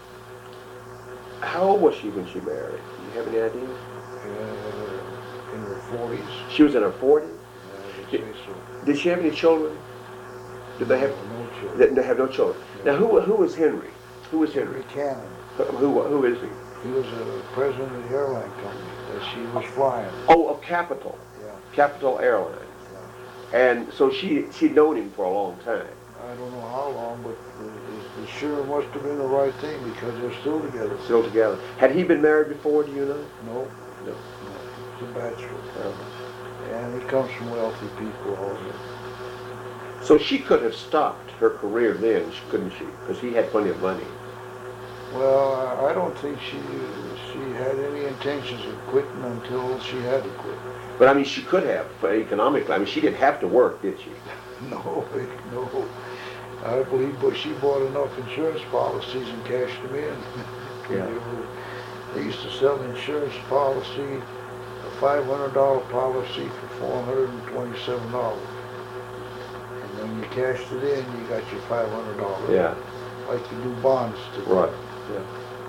how old was she when she married? Do you have any idea? Uh, in her forties. She was in her forties? I would say so. Did she have any children? Did they have, No children. they they have no children? Now, who, who was Henry? Who was Henry? Henry Cannon. Who, who is he? He was a president of the airline company that she was flying. Oh, of Capital, Yeah. Capital Airlines. yeah. And so she, she'd known him for a long time. I don't know how long, but it, it sure must have been the right thing because they're still together. Still together. Had he been married before, do you know? No, No. no. He's a bachelor. Uh, And he comes from wealthy people also. So she could have stopped her career then, sh- couldn't she? Because he had plenty of money. Well, I I don't think she she had any intentions of quitting until she had to quit. But I mean, she could have, for economically. I mean, she didn't have to work, did she? No, no. I believe, but she bought enough insurance policies and cashed them in. Yeah. They, were, they used to sell insurance policy, a five hundred dollar policy for four hundred twenty-seven dollars. And when you cashed it in, you got your five hundred dollars. Yeah. Like you do bonds today. Right. Yeah.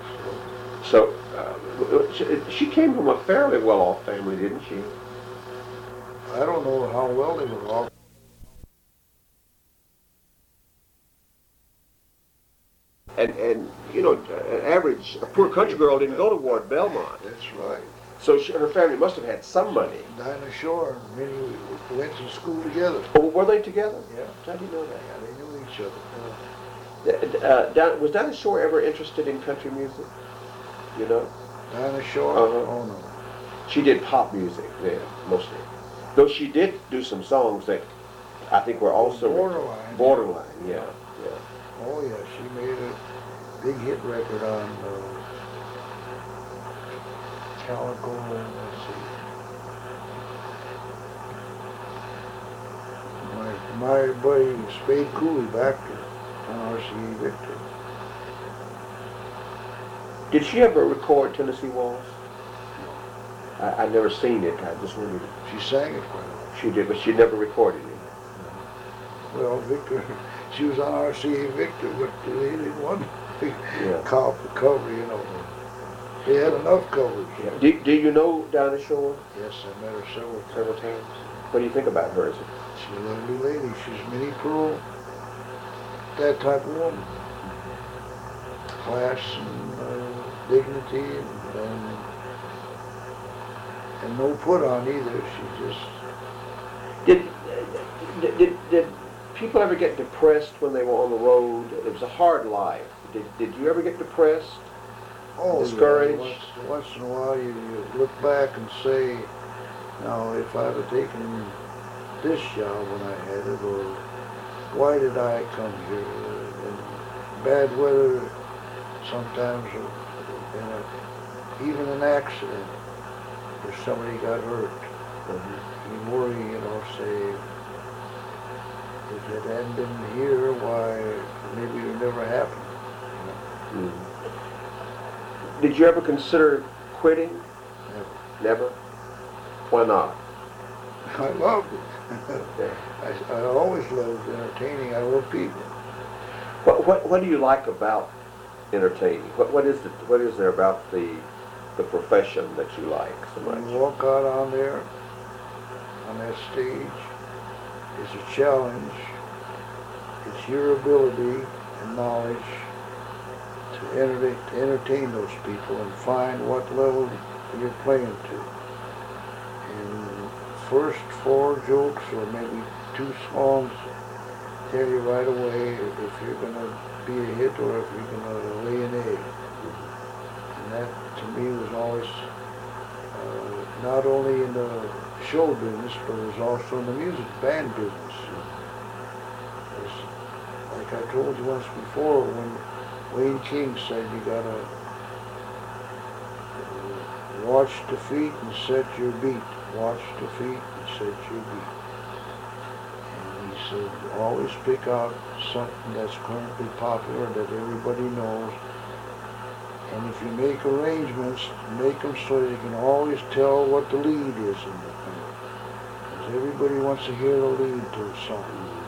So, uh, she, she came from a fairly well-off family, didn't she? I don't know how well they were off. And, and you know, an average, a poor country girl didn't go to Ward Belmont. That's right. So she, her family must have had some money. Dinah Shore and Minnie went to school together. Oh, were they together? Yeah. How do you know that? Yeah, they knew each other. Uh, Don, was Dinah Shore ever interested in country music? You know? Dinah Shore? Uh-huh. Oh, no. She did pop music then, mostly. Though she did do some songs that I think were also... Borderline. Borderline, yeah, yeah. Oh, yeah, she made a big hit record on uh, Calico, let's see. My, my buddy Spade Cooley backed her on R C A Victor. Did she ever record Tennessee Waltz? I, I never seen it. I just wondered. She sang it quite a lot. She did, but she never recorded it. Well, Victor, she was on R C A Victor, but they didn't want Yeah. cop the cover, you know. They had enough coverage. Yeah. Do, do you know Dinah Shore? Yes, I met her several times. Several times. What do you think about her? Is it? She's a lovely lady. She's Minnie Pearl, that type of woman. Class and uh, dignity and, and and no put on either. She just Did, did, did, did people ever get depressed when they were on the road? It was a hard life. Did, did you ever get depressed? Oh, Discouraged? Yeah. Once, once in a while you, you look back and say, now if I'd have taken this job when I had it, or why did I come here? In bad weather, sometimes, in a, even an accident, if somebody got hurt, Mm-hmm. you worry, you know, say, if it hadn't been here, why, maybe it would never happen. Mm-hmm. Did you ever consider quitting? Never. Never? Why not? I loved it. Yeah. I, I always loved entertaining. I love people. What, what, what do you like about entertaining? What, what is the, what is there about the, the profession that you like so much? When you walk out on there, on that stage, it's a challenge. It's your ability and knowledge to, enter, to entertain those people and find what level you're playing to. And first four jokes or maybe two songs tell you right away if you're going to be a hit or if you're going to lay an egg. And that to me was always uh, not only in the show business, but it was also in the music band business. It's, like I told you once before, when Wayne King said you gotta watch the feet and set your beat. Watch the feet and set your beat. And he said, always pick out something that's currently popular that everybody knows. And if you make arrangements, make them so you can always tell what the lead is in the thing. Because everybody wants to hear the lead to a song.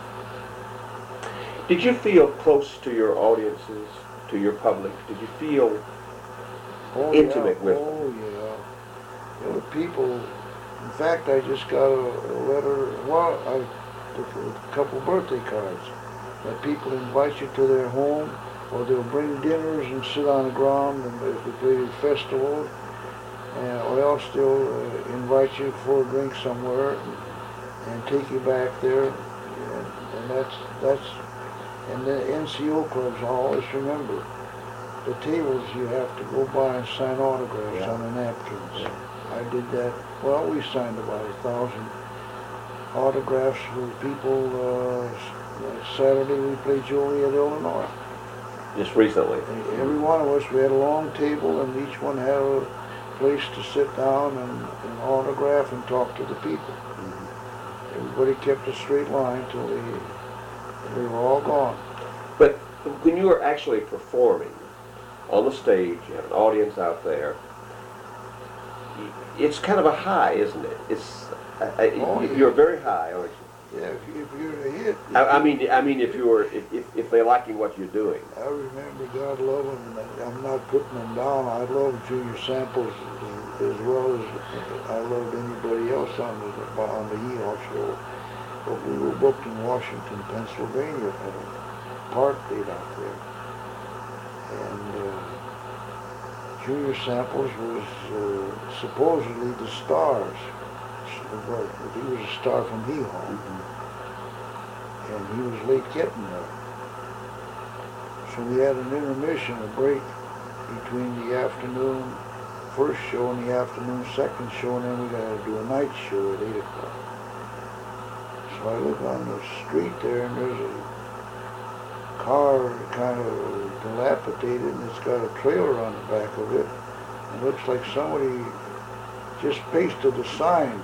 Did you feel close to your audiences, to your public? Did you feel Oh, intimate yeah. with Oh, yeah. There were people, in fact, I just got a, a letter, well, I took a couple birthday cards, that people invite you to their home, or they'll bring dinners and sit on the ground, and if they play a festival, and, or else they'll uh, invite you for a drink somewhere, and, and take you back there, and, and that's, that's, and the N C O clubs, I always remember, the tables you have to go by and sign autographs Yeah. on the napkins. Yeah. I did that. Well, we signed about a thousand autographs with people. Uh, Saturday we played Joliet, Illinois. just recently? And every one of us, we had a long table, and each one had a place to sit down and, and autograph and talk to the people. Mm-hmm. Everybody kept a straight line till they, they were all gone. But when you were actually performing on the stage, you have an audience out there, it's kind of a high, isn't it? It's uh, Oh, yeah. You're very high, aren't you? Yeah, if, you, if you're a hit. I, I mean, I mean, if you're if, if, if they're liking what you're doing. I remember God love them, and I'm not putting them down. I love Junior Samples as, as well as I loved anybody else on the on the Hee-Haw show. But we were booked in Washington, Pennsylvania, at a park date out there. And uh, Junior Samples was uh, supposedly the stars. But he was a star from Hee-Haw. Mm-hmm. And he was late getting there. So we had an intermission, a break between the afternoon first show and the afternoon second show, and then we got to do a night show at eight o'clock. So I look on the street there, and there's a car kind of dilapidated, and it's got a trailer on the back of it. It looks like somebody just pasted a sign,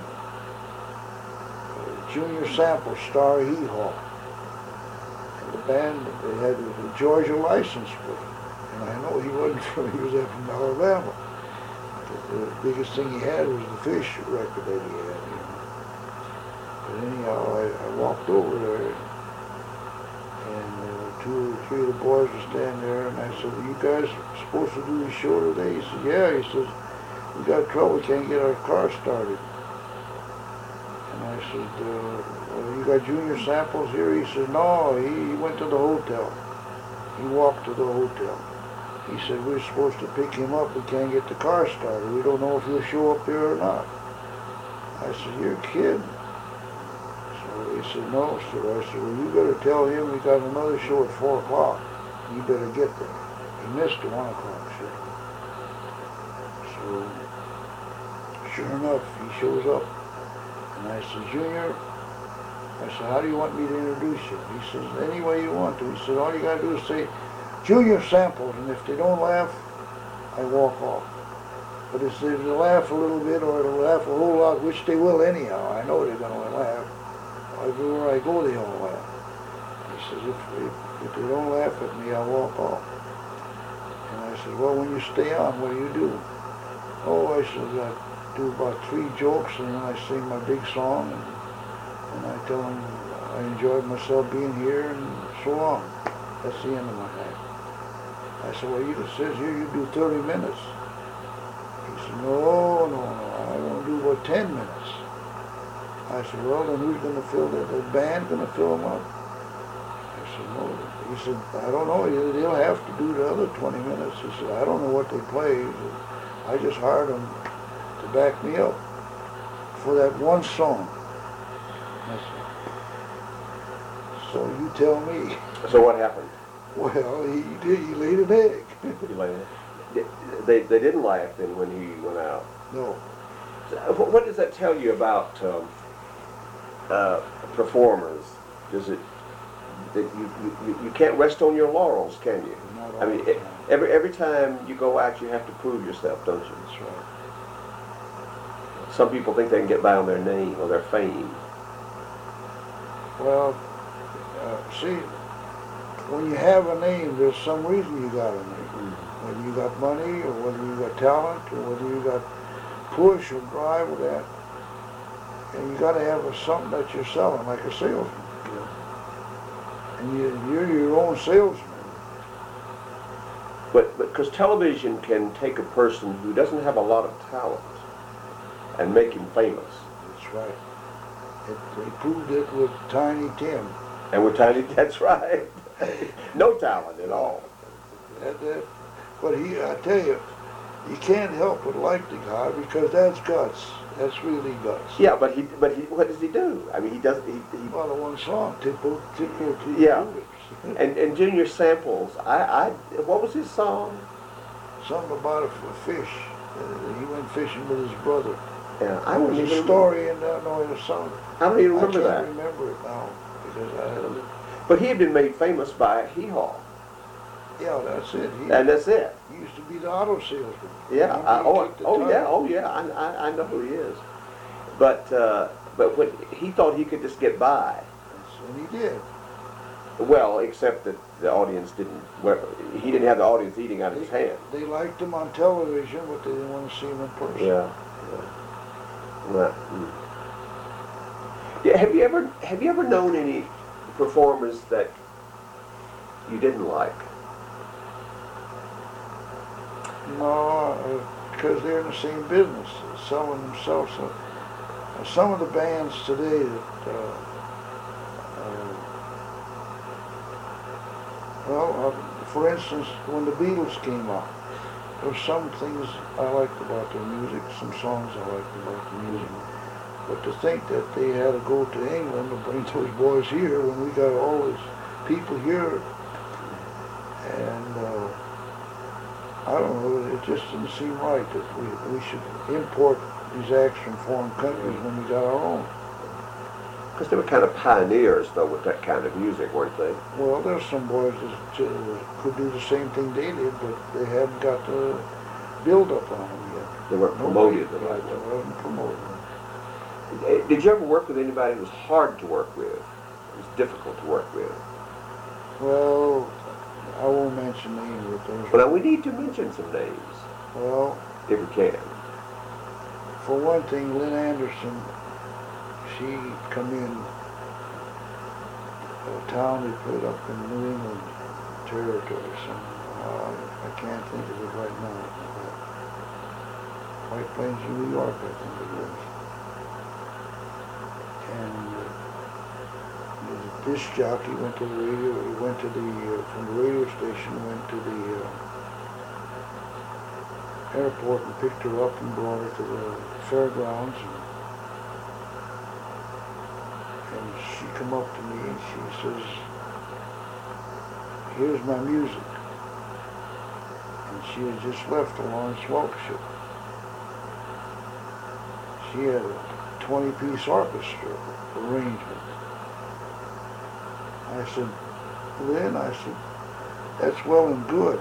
Junior Samples, star Hee-Haw. And the band, they had a Georgia license plate. And I know he wasn't from, he was there from Alabama. But the biggest thing he had was the Fish record that he had, you know. But anyhow, I, I walked over there, and uh, two or three of the boys were standing there, and I said, "Are you guys supposed to do the show today?" He said, "Yeah." He says, "We got trouble, can't get our car started." And I said, uh, well, "You got Junior Samples here?" He said, "No, he, he went to the hotel. He walked to the hotel." He said, "We're supposed to pick him up. We can't get the car started. We don't know if he'll show up there or not." I said, "You're kidding." So he said, no, sir. I said, well, you better tell him we got another show at four o'clock. You better get there. He missed the one o'clock show. So, sure enough, he shows up. And I said, Junior, I said, how do you want me to introduce you? He says, any way you want to. He said, all you got to do is say, Junior Samples, and if they don't laugh, I walk off. But if they laugh a little bit or they'll laugh a whole lot, which they will anyhow, I know they're going to laugh. Everywhere I go, they all laugh. He says, if, if, if they don't laugh at me, I walk off. And I said, well, when you stay on, what do you do? Oh, I said, I do about three jokes, and then I sing my big song, and, and I tell them I enjoyed myself being here, and so on. That's the end of my act. I said, well, you just says here you do thirty minutes. He said, no, no, no, I want to do about ten minutes. I said, well, then who's going to fill that? The band going to fill them up? I said, no. He said, I don't know. They'll have to do the other twenty minutes. He said, I don't know what they play. He said, I just hired them to back me up for that one song. I said, so you tell me. So what happened? Well, he did. He laid an egg. He laid it. They, they didn't laugh then when he went out. No. So what does that tell you about um, uh, performers? Does it that you, you you can't rest on your laurels, can you? Not all I mean, the it, time. every every time you go out, you have to prove yourself, don't you? That's right. Some people think they can get by on their name or their fame. Well, uh, see, when you have a name, there's some reason you got a name. Mm-hmm. Whether you got money, or whether you got talent, or whether you got push or drive with that. And you got to have a, something that you're selling, like a salesman. Yeah. And you, you're your own salesman. But because television can take a person who doesn't have a lot of talent and make him famous. That's right. It, they proved it with Tiny Tim. And with Tiny, that's right. No talent at all. That, that, but he, I tell you, you can't help but like the guy because that's guts. That's really guts. Yeah, but he, but he, what does he do? I mean, he does, he, he Well, the one song, Tippo, Tippo, Tippo. Yeah. and, and Junior Samples, I, I, what was his song? Something about a f- fish. Uh, he went fishing with his brother. Yeah, I There don't was even a story in that, no, the song. I don't even remember I that. can't remember it now because I had a, But he had been made famous by Hee Haw, yeah, that's it. He, and that's it. he used to be the auto salesman. Yeah. Remember I, he oh, kicked the oh tire? yeah. Oh yeah. I, I, I know who he is. But uh, but when he thought he could just get by. And he did. Well, except that the audience didn't. Well, he didn't have the audience eating out of his hand. They liked him on television, but they didn't want to see him in person. Yeah. yeah. Well, mm. Yeah. Have you ever have you ever known any performers that you didn't like? No, because they're in the same business, selling themselves. So, uh, some of the bands today that, uh, uh, well, uh, for instance, when the Beatles came out, there were some things I liked about their music, some songs I liked about the music. But to think that they had to go to England to bring those boys here when we got all these people here, and uh, I don't know, it just didn't seem right that we, we should import these acts from foreign countries when we got our own. Because they were kind of pioneers, though, with that kind of music, weren't they? Well, there's some boys that uh, could do the same thing they did, but they haven't got the build-up on them yet. They weren't Nobody- promoted the right, right they way. weren't promoted. Did you ever work with anybody who was hard to work with? It was difficult to work with? Well, I won't mention names, but there's... Well, now we need to mention some names, Well, if we can. for one thing, Lynn Anderson, she come in a town they put up in New England territory. Some, uh, I can't think of it right now. White Plains, New York, I think it was. And uh, the disc jockey went to the radio. He went to the uh, from the radio station. Went to the uh, airport and picked her up and brought her to the fairgrounds. And, and she come up to me and she says, here's my music. And she had just left the Lawrence Welk show. She had a twenty-piece orchestra arrangement. I said, Lynn, I said, that's well and good.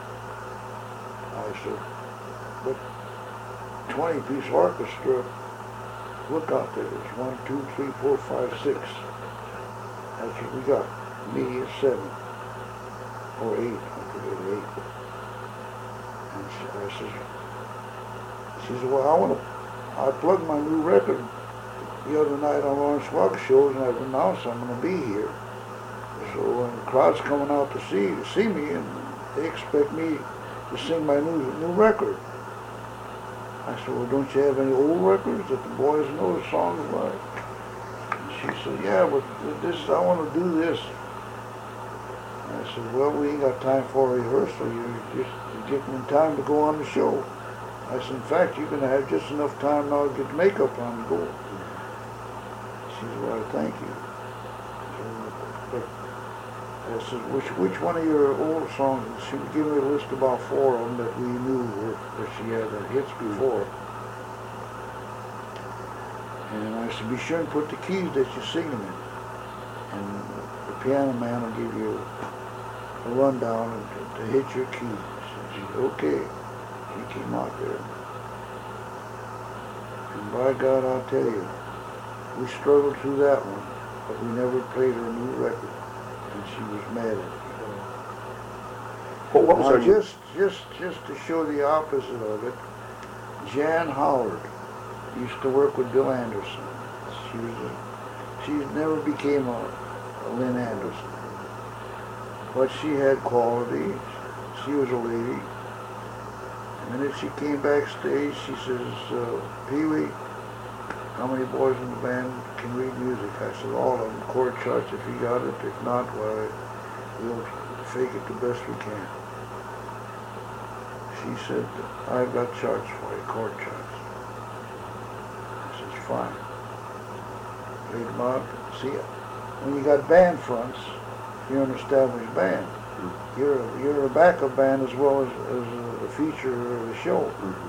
I said, but twenty-piece orchestra, look out there, there's one, two, three, four, five, six. That's what we got. Me is seven. Or eight, I forget, eight. And she, I said, she said, well, I want to, I plugged my new record the other night on Lawrence Welk shows, and I've announced I'm going to be here. So when the crowd's coming out to see see me, and they expect me to sing my new new record. I said, well, don't you have any old records that the boys know the songs like? And she said, yeah, but this I want to do this. And I said, well, we ain't got time for a rehearsal. You're just you're getting in time to go on the show. I said, in fact, you're going to have just enough time now to get makeup on and go. She said, well, thank you. So, but I said, which which one of your old songs? And she would give me a list of about four of them that we knew were, that she had uh, hits before. And I said, be sure and put the keys that you sing them in. And the piano man will give you a rundown to, to hit your keys. And she said, okay. She came out there. And by God, I'll tell you, we struggled through that one, but we never played her new record. And she was mad at me. Well, what was now, her just, just, just to show the opposite of it, Jan Howard used to work with Bill Anderson. She was a, she never became a, a Lynn Anderson, but she had qualities. She was a lady. The minute she came backstage, she says, uh, Pee-wee, how many boys in the band can read music? I said, all of them, chord charts if you got it. If not, well, we'll fake it the best we can. She said, I've got charts for you, chord charts. I said, fine. Played them out. See, when you got band fronts, you're an established band. You're a, you're a backup band as well as, as a feature of the show. Mm-hmm.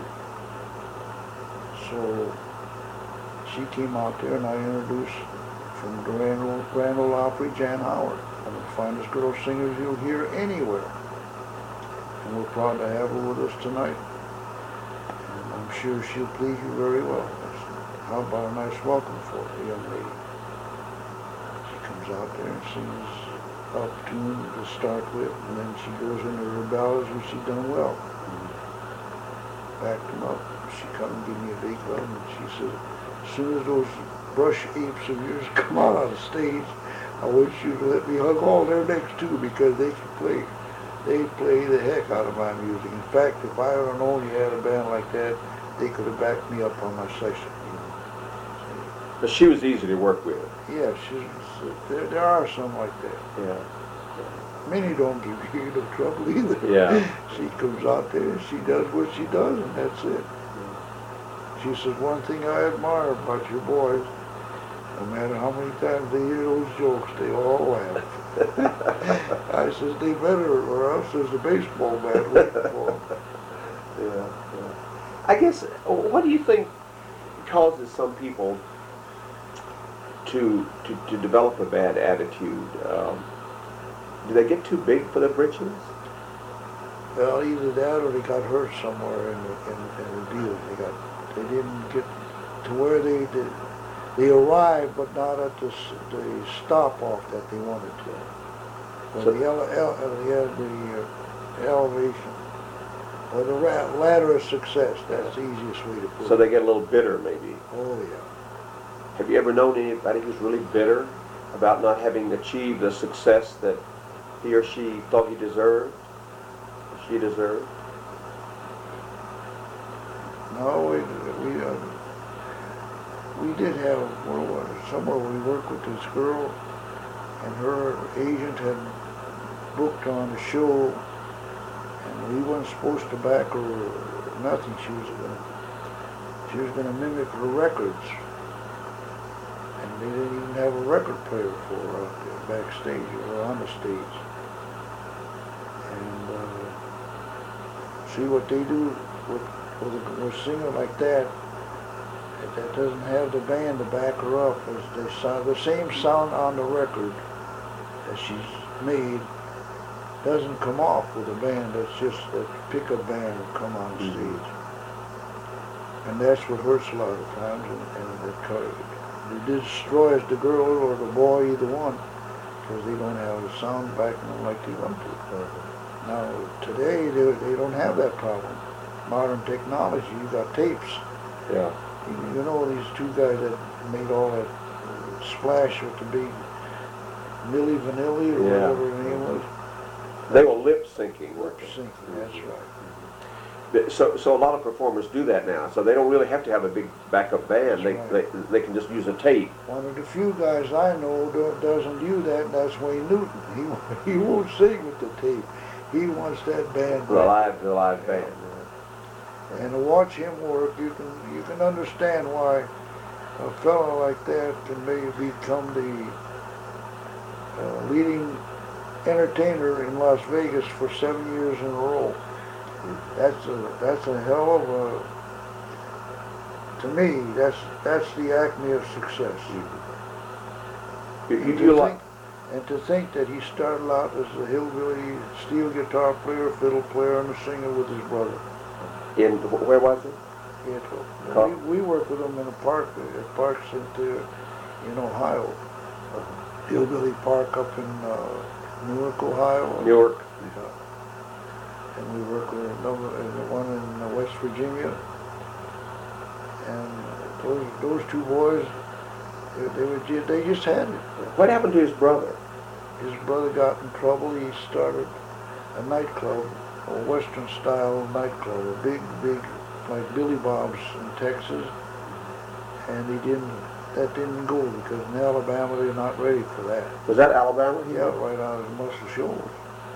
So she came out there and I introduced from Grand Ole, Grand Ole Opry, Jan Howard, one of the finest girl singers you'll hear anywhere. And we're proud to have her with us tonight. And I'm sure she'll please you very well. How about a nice welcome for the young lady? She comes out there and sings up tune to start with, and then she goes into her ballads, which she done well. Mm-hmm. Backed them up. She come and give me a big hug, and she said, as soon as those brush apes of yours come out on the stage, I want you to let me hug all their necks too, because they can play. They play the heck out of my music. In fact, if I had known you had a band like that, they could have backed me up on my section. But she was easy to work with. Yeah, she's, there, there are some like that. Yeah. Many don't give you no trouble either. Yeah. She comes out there and she does what she does, and that's it. She says, one thing I admire about your boys, no matter how many times they hear those jokes, they all laugh. I says, they better, or else there's a baseball bat waiting for them. Yeah, yeah. I guess, what do you think causes some people to to, to develop a bad attitude? Um, do they get too big for their britches? Well, either that or they got hurt somewhere in the, in, in the deal. They got, they didn't get to where they did. They arrived, but not at the, the stop off that they wanted to. So, so the, ele, ele, the, the uh, elevation, or the ra- ladder of success, that's the easiest way to put it. So they get a little bitter, maybe. Oh, yeah. Have you ever known anybody who's really bitter about not having achieved the success that he or she thought he deserved, or she deserved? No, we, we, uh, we did have, well, somewhere we worked with this girl, and her agent had booked on a show, and we weren't supposed to back her or nothing. She was gonna, she was gonna mimic her records, and they didn't even have a record player for out there backstage or on the stage. And uh, see what they do with, with, a, with a singer like that, that doesn't have the band to back her up. As they sound, the same sound on the record that she's made doesn't come off with a band that's just that pickup band will come on stage. Mm-hmm. And that's what hurts a lot of times, and, and it, it destroys the girl or the boy, either one, because they don't have the sound backing them like they want to. Mm-hmm. Now, today, they, they don't have that problem. Modern technology, you got tapes. Yeah. You, you know these two guys that made all that splash with the big Milli Vanilli or yeah. whatever her name was. They were lip syncing. Lip syncing, that's right. So, so a lot of performers do that now. So they don't really have to have a big backup band. They, right. they, they can just use a tape. One of the few guys I know do, doesn't do that, and that's Wayne Newton. He he won't sing with the tape. He wants that band. The live, the live yeah. band. And to watch him work, you can you can understand why a fellow like that can maybe become the uh, leading entertainer in Las Vegas for seven years in a row. That's a that's a hell of a. To me, that's that's the acme of success. Mm-hmm. You, and, you, to you think, like, and to think that he started out as a hillbilly steel guitar player, fiddle player, and a singer with his brother. In where was it? Yeah, we, we worked with him in a park, a park center in Ohio, uh-huh. Hillbilly Park up in uh, Newark, Ohio. Newark. Yeah. And we worked with another, uh, one in uh, West Virginia. And those those two boys, they, they were just, they just had it. What happened to his brother? His brother got in trouble. He started a nightclub, a Western style nightclub, a big, big, like Billy Bob's in Texas. And he didn't, that didn't go because in Alabama they're not ready for that. Was that Alabama? Yeah, right on his Muscle Shoals.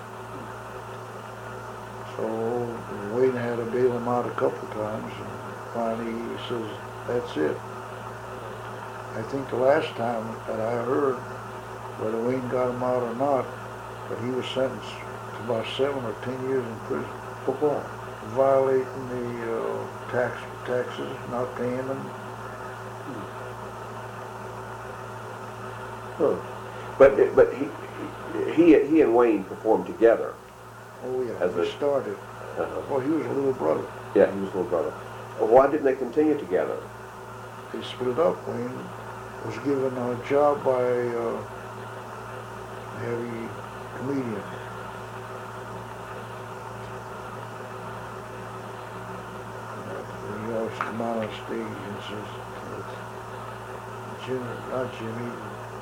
So Wayne had to bail him out a couple times, and finally he says, that's it. I think the last time that I heard, whether Wayne got him out or not, but he was sentenced to about seven or ten years in prison. For what? Violating the uh, tax taxes, not paying them. Huh. But but he he he and Wayne performed together. Oh yeah, As he a, started. Uh-huh. Well, he was a little brother. Yeah, he was a little brother. Why didn't they continue together? They split up. Wayne was given a job by uh, a heavy comedian. He always come out on stage and says, Jimmy, not Jimmy,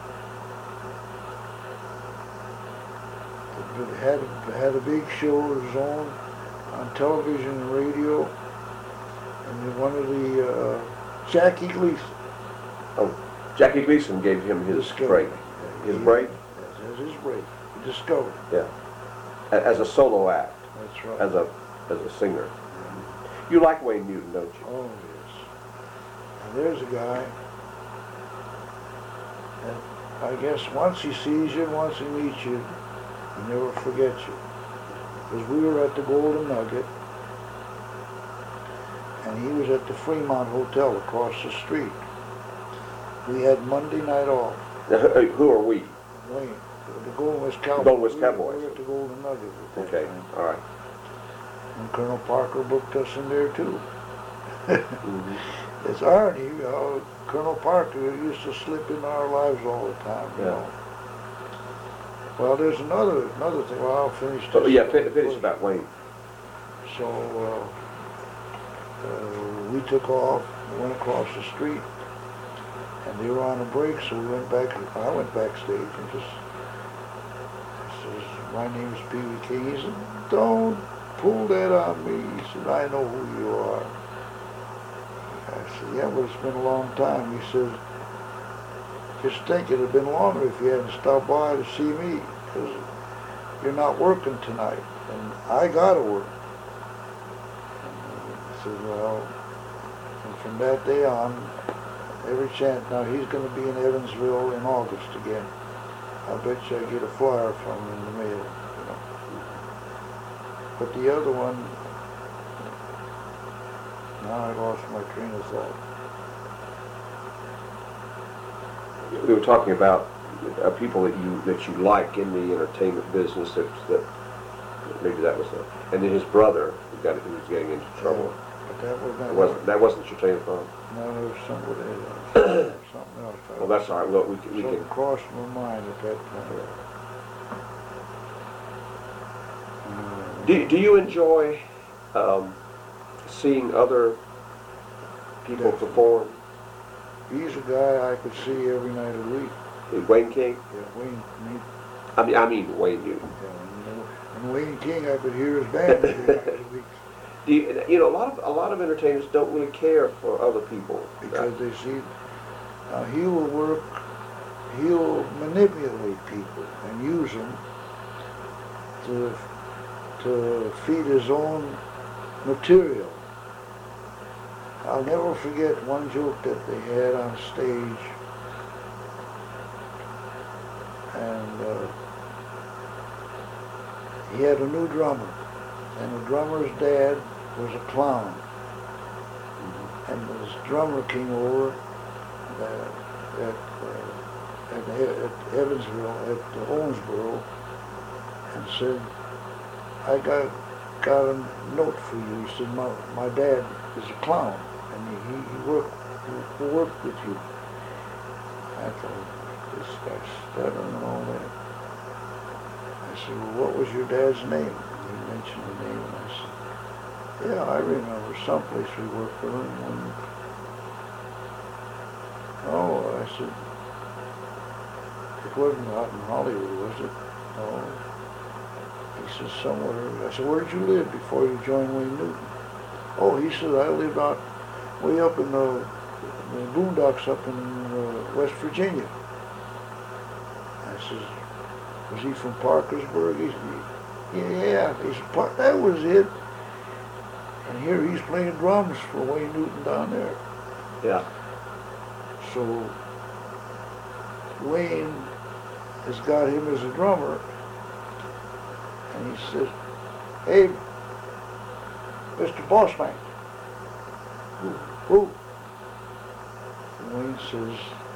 but had, had a big show of his own on television and radio, and one of the, uh, Jackie Gleason. Oh, Jackie Gleason gave him his Discovery. break. His he, break? As his break. He discovered. Yeah. As a solo act. That's right. As a as a singer. You like Wayne Newton, don't you? Oh, yes. And there's a guy that I guess once he sees you, once he meets you, he never forgets you. Because we were at the Golden Nugget, and he was at the Fremont Hotel across the street. We had Monday night off. Who are we? Wayne, the Golden West Cowboys. Golden West we Cowboys. Were, we were at the Golden Nugget. Okay, all right. And Colonel Parker booked us in there too. Mm-hmm. It's irony, you know, Colonel Parker used to slip in our lives all the time, you yeah. know. Well, there's another another thing. Well, I'll finish this. Oh, yeah, finish, finish about Wayne. So uh, uh, we took off, went across the street, and they were on a break, so we went back. I went backstage and just I says, "My name is Pee Wee King." He said, "Don't pull that on me." He said, "I know who you are." I said, "Yeah, but it's been a long time." He says, "Just think, it'd have been longer if you hadn't stopped by to see me, because you're not working tonight, and I gotta work." And he said, "Well," and from that day on, every chance. Now he's going to be in Evansville in August again. I bet you I get a flyer from him in the mail. You know. But the other one, now I lost my train of thought. We were talking about uh, people that you that you like in the entertainment business. That, that maybe that was a, and then his brother who got who was getting into trouble. Yeah, but that was not. That wasn't, that wasn't your train of thought. No, it was somebody else. Something else. Well, that's all right. Well, we can. We Something can. crossed my mind at that time. Uh, Do Do you enjoy um, seeing other people Definitely. perform? He's a guy I could see every night of the week. Wayne King? Yeah, Wayne. Me, I mean, I mean Wayne Newton. yeah, and, and Wayne King, I could hear his band every night of the week. Do you, you know, a lot of a lot of entertainers don't really care for other people Because they see, uh, he will work, he'll manipulate people and use them to to feed his own material. I'll never forget one joke that they had on stage, and uh, he had a new drummer, and the drummer's dad was a clown, and this drummer came over uh, at, uh, at, at Evansville, at Owensboro, and said, I got, got a note for you. He said, my, my dad is a clown, and he, he worked, he worked with you. I thought, this guy's stuttering and all that. I said, well, what was your dad's name? He mentioned the name, and I said, yeah, I remember someplace we worked with him. And, oh, I said, it wasn't out in Hollywood, was it? No. He said, somewhere. I said, where did you live before you joined Wayne Newton? Oh, he said, I lived out way up in the, the boondocks up in uh, West Virginia. I said, was he from Parkersburg? He said, yeah. He said, Park, that was it. And here he's playing drums for Wayne Newton down there. Yeah. So Wayne has got him as a drummer, and he says, hey, Mister Bossman. Who? Who? And Wayne says,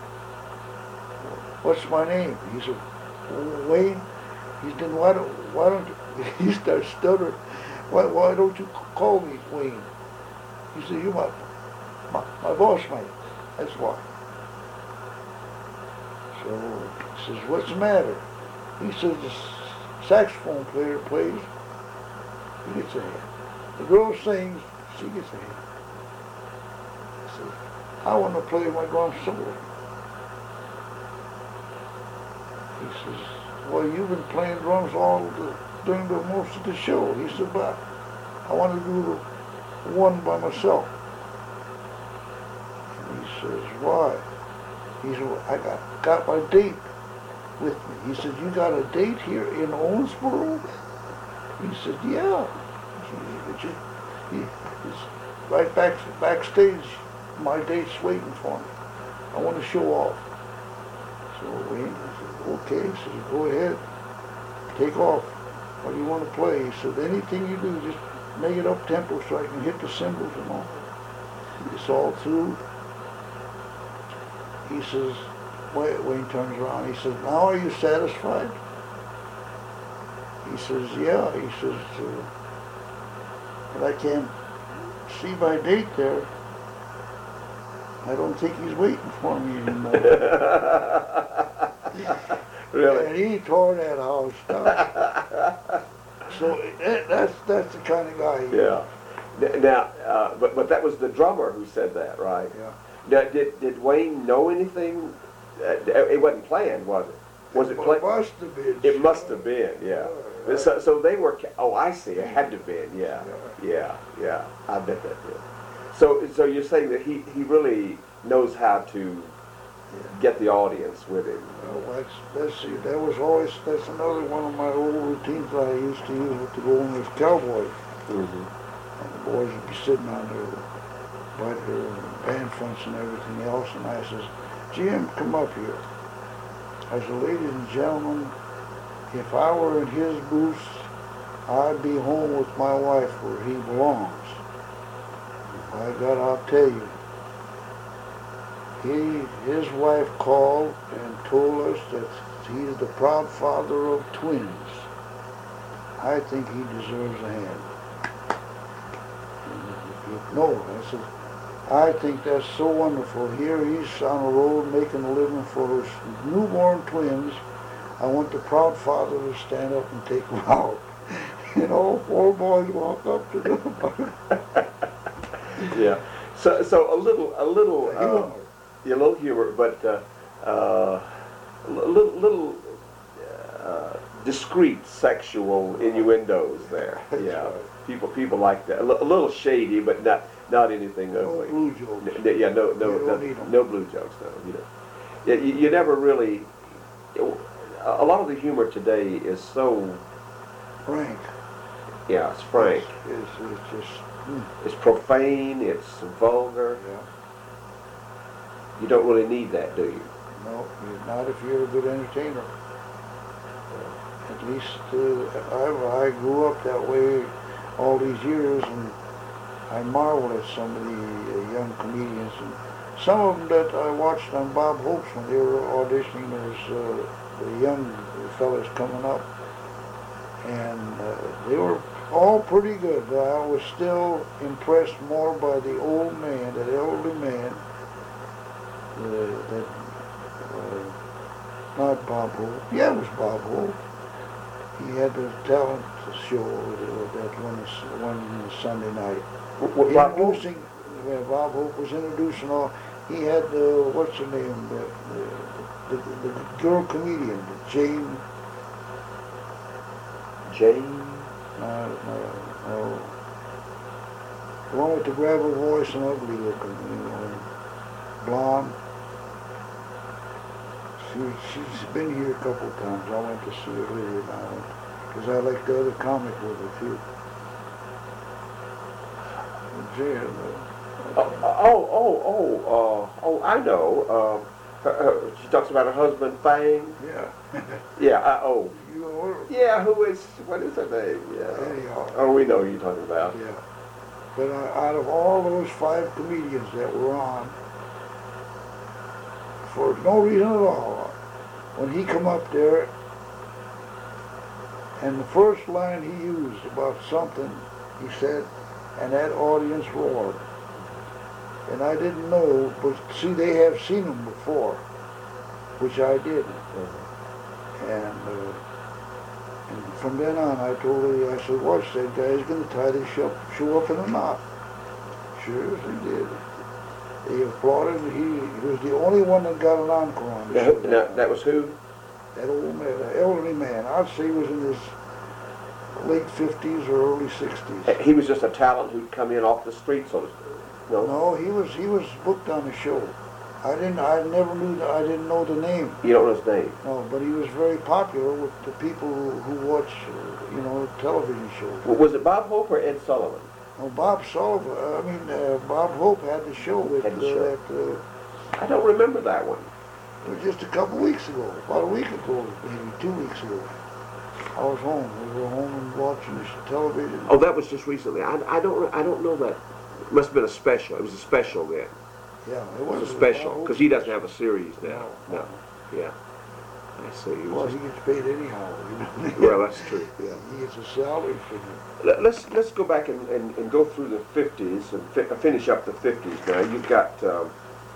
what's my name? He said, well, Wayne. He said, then why don't, why don't you, he starts stuttering, why, why don't you call me Wayne? He said, you're my, my, my boss mate. That's why. So he says, what's the matter? He says, the saxophone player plays, he gets a hand. The girl sings, she gets a hand. He says, I want to play my drum solo. He says, well, you've been playing drums all the, during the most of the show. He said, but I want to do the one by myself. And he says, why? He said, well, I got, got my date with me. He said, you got a date here in Owensboro? He said, yeah. He, said, he, he's right back, backstage. My date's waiting for me. I want to show off. So Wayne said, okay. He said, go ahead. Take off. What do you want to play? He said, anything you do, just make it up tempo so I can hit the cymbals and all. It's all through. He says, Wayne turns around. He says, now are you satisfied? He says, yeah. He says, uh, but I can't see my date there. I don't think he's waiting for me anymore. Really? And he tore that house down. So that, that's that's the kind of guy he Yeah. Now, uh, but but that was the drummer who said that, right? Yeah. Now, did did Wayne know anything? Uh, it wasn't planned, was it? Was it Well, planned? it must have been. It must have been, yeah. Yeah. So, so they were. ca- Oh, I see. It had to have been, yeah, yeah, yeah. I bet that did. So, so you're saying that he he really knows how to get the audience with him. Well, that's, that's, see, that was always, that's another one of my old routines that I used to use with the Golden Cowboys. Mm-hmm. And the boys would be sitting on there by the band fronts and everything else, and I says, Jim, come up here. I said, ladies and gentlemen, if I were in his booth, I'd be home with my wife where he belongs. By God, I'll tell you, he, his wife called and told us that he's the proud father of twins. I think he deserves a hand. No, I said, I think that's so wonderful. Here he's on the road making a living for his newborn twins. I want the proud father to stand up and take them out. And all four boys walk up to them. Yeah. So, so a little, a little, uh, yeah, a little humor, but uh, uh, a little, little uh, discreet sexual innuendos there. Yeah. People, people like that. A little shady, but not, not anything ugly. No blue jokes. N- yeah, no, no, no, no blue jokes. No, you know. Yeah, you, you never really. A lot of the humor today is so frank. Yeah, it's frank. It's, it's, it's just. Mm. It's profane. It's vulgar. Yeah. You don't really need that, do you? No, not if you're a good entertainer. At least uh, I, I grew up that way all these years, and I marvel at some of the uh, young comedians. And some of them that I watched on Bob Hope's when they were auditioning as uh, the young fellas coming up, and uh, they were all pretty good, but I was still impressed more by the old man, that elderly man, uh, that, uh, not Bob Hope. Yeah, it was Bob Hope. He had the talent show uh, that one, one Sunday night. What, Bob introducing, Hope? Uh, Bob Hope was introducing all, he had, uh, what's her name, the, the, the, the girl comedian, Jane. Jane? No, no, no. The one with the gravel voice and ugly looking, you know, and blonde. She, she's been here a couple of times. I went to see her earlier now, because I like the other comic with her too. Jane, uh, oh, oh, oh, oh, uh, oh, I know. Um, her, her, she talks about her husband, Fang. Yeah. Yeah, I, oh. You know her? Yeah, who is, what is her name? Yeah. Anyhow. Oh, we know who you're talking about. Yeah. But uh, out of all those five comedians that were on, for no reason at all, when he come up there, and the first line he used about something, he said, and that audience roared. And I didn't know, but see, they have seen him before, which I didn't. Mm-hmm. And, uh, and from then on, I told her, I said, watch, that guy's going to tie this show, show up in a knot. Sure as he did. They applauded. He, he was the only one that got an encore on the Now, show. now, that was who? That old man, that elderly man. I'd say he was in his late fifties or early sixties. He was just a talent who'd come in off the street, so to speak. No? No, he was he was booked on the show. I didn't. I never knew. The, I didn't know the name. You don't know his name? No, but he was very popular with the people who, who watch, uh, you know, television shows. Well, was it Bob Hope or Ed Sullivan? Oh, Bob Sullivan. Uh, I mean, uh, Bob Hope had the show with Had the uh, show. that. Uh, I don't remember that one. It was just a couple weeks ago, about a week ago, maybe two weeks ago. I was home. We were home and watching this television. Oh, that was just recently. I, I don't I don't know that. It must have been a special. It was a special then. Yeah, it It was was a special because he doesn't have a series now. No, No. Yeah. I see. He Well, was he gets paid anyhow. You know? well, that's true. Yeah. He gets a salary for it. Let- Let's let's go back and, and, and go through the fifties and fi- finish up the fifties now. You've got. Um,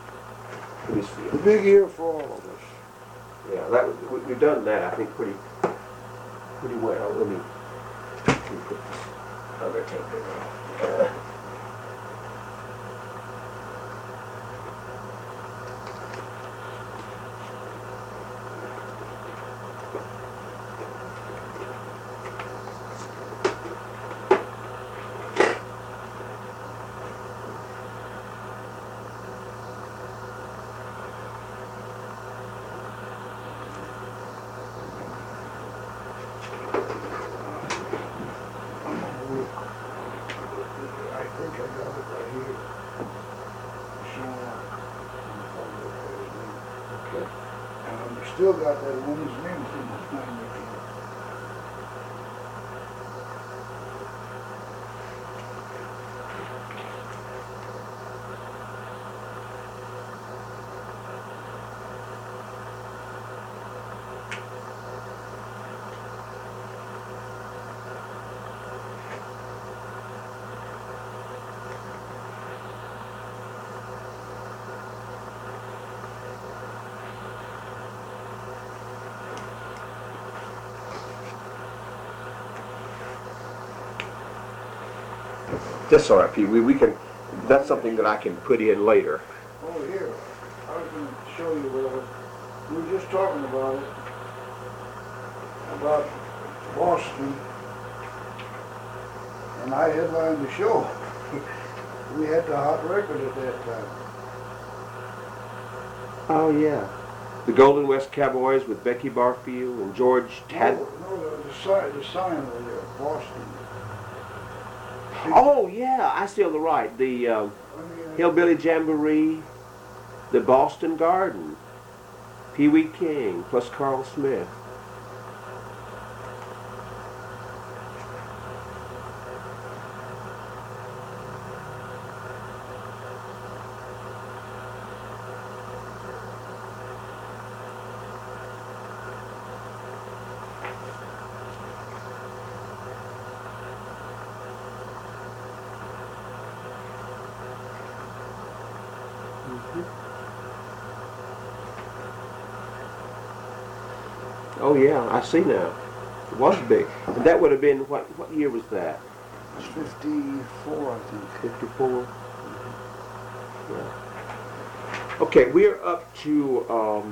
let me see. The big year for all of us. Yeah, that was, we- we've done that. I think pretty pretty well. Let me, let me put this other tape in. Uh, I still got that woman's name from the time they came. That's all right, Pete. We, we can, that's something that I can put in later. Oh, here, I was going to show you where we we were just talking about it, about Boston, and I headlined the show. We had the hot record at that time. Oh, yeah. The Golden West Cowboys with Becky Barfield and George Tad. No, no, the, the sign, the sign over there, Boston. Oh, yeah, I see on the right. The uh, I mean, Hillbilly Jamboree, the Boston Garden, Pee Wee King, plus Carl Smith. Oh yeah, I see now. It was big. And that would have been, what what year was that? it's fifty-four, I think. fifty-four? Yeah. Okay, we're up to, um,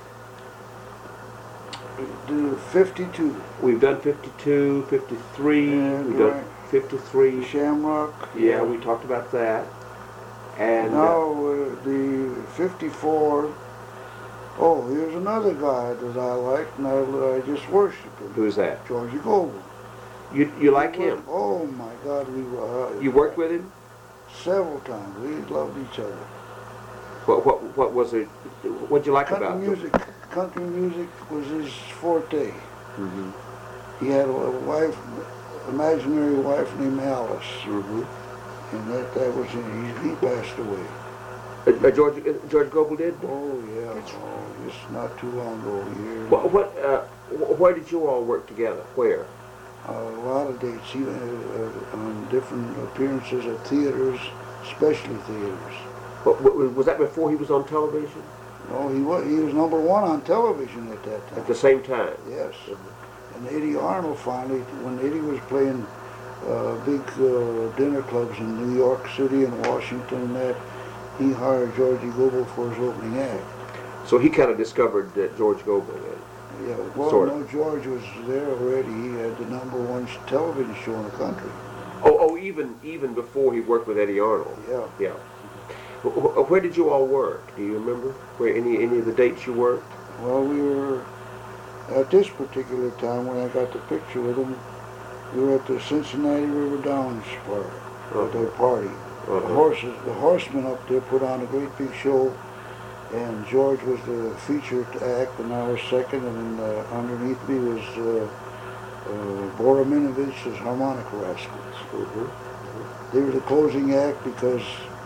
The fifty-two. we've done fifty-two, fifty-three, And we've done right. fifty-three. Shamrock. Yeah, we talked about that. And uh, Now, uh, the fifty-four, oh, here's another guy that I like, and I, I just worship him. who's that? Georgie Goble. You you like him? Oh my God, we uh, You worked with him? several times. We loved each other. What what what was it? What'd you like Country about him? music, country music was his forte. Mm-hmm. He had a wife, imaginary wife named Alice, Mm-hmm. and that that was he, he passed away. Uh, uh, George uh, George Goble did? Oh yeah, oh, just not too long ago. Here, What what uh, wh- where did you all work together? Where? a lot of dates, he, uh, uh, on different appearances at theaters, specialty theaters. What, what, was that before he was on television? No, he was he was number one on television at that time. At the same time? Yes. And Eddie Arnold finally, when Eddie was playing uh, big uh, dinner clubs in New York City and Washington and that, he hired Georgie Goble for his opening act. So he kind of discovered uh, George Goble then. Yeah, well, Sort no, George was there already. He had the number one sh- television show in the country. Oh, oh, even even before he worked with Eddie Arnold. Yeah. Yeah. Wh- wh- Where did you all work? Do you remember? Where any any of the dates you worked? Well, we were, at this particular time when I got the picture with him, we were at the Cincinnati River Downs park, Uh-huh. at their party. Uh-huh. The horses, the horsemen up there put on a great big show, and George was the featured act, and I was second, and then uh, underneath me was uh, uh, Borominovich's Harmonica Rascals. Mm-hmm. They were the closing act because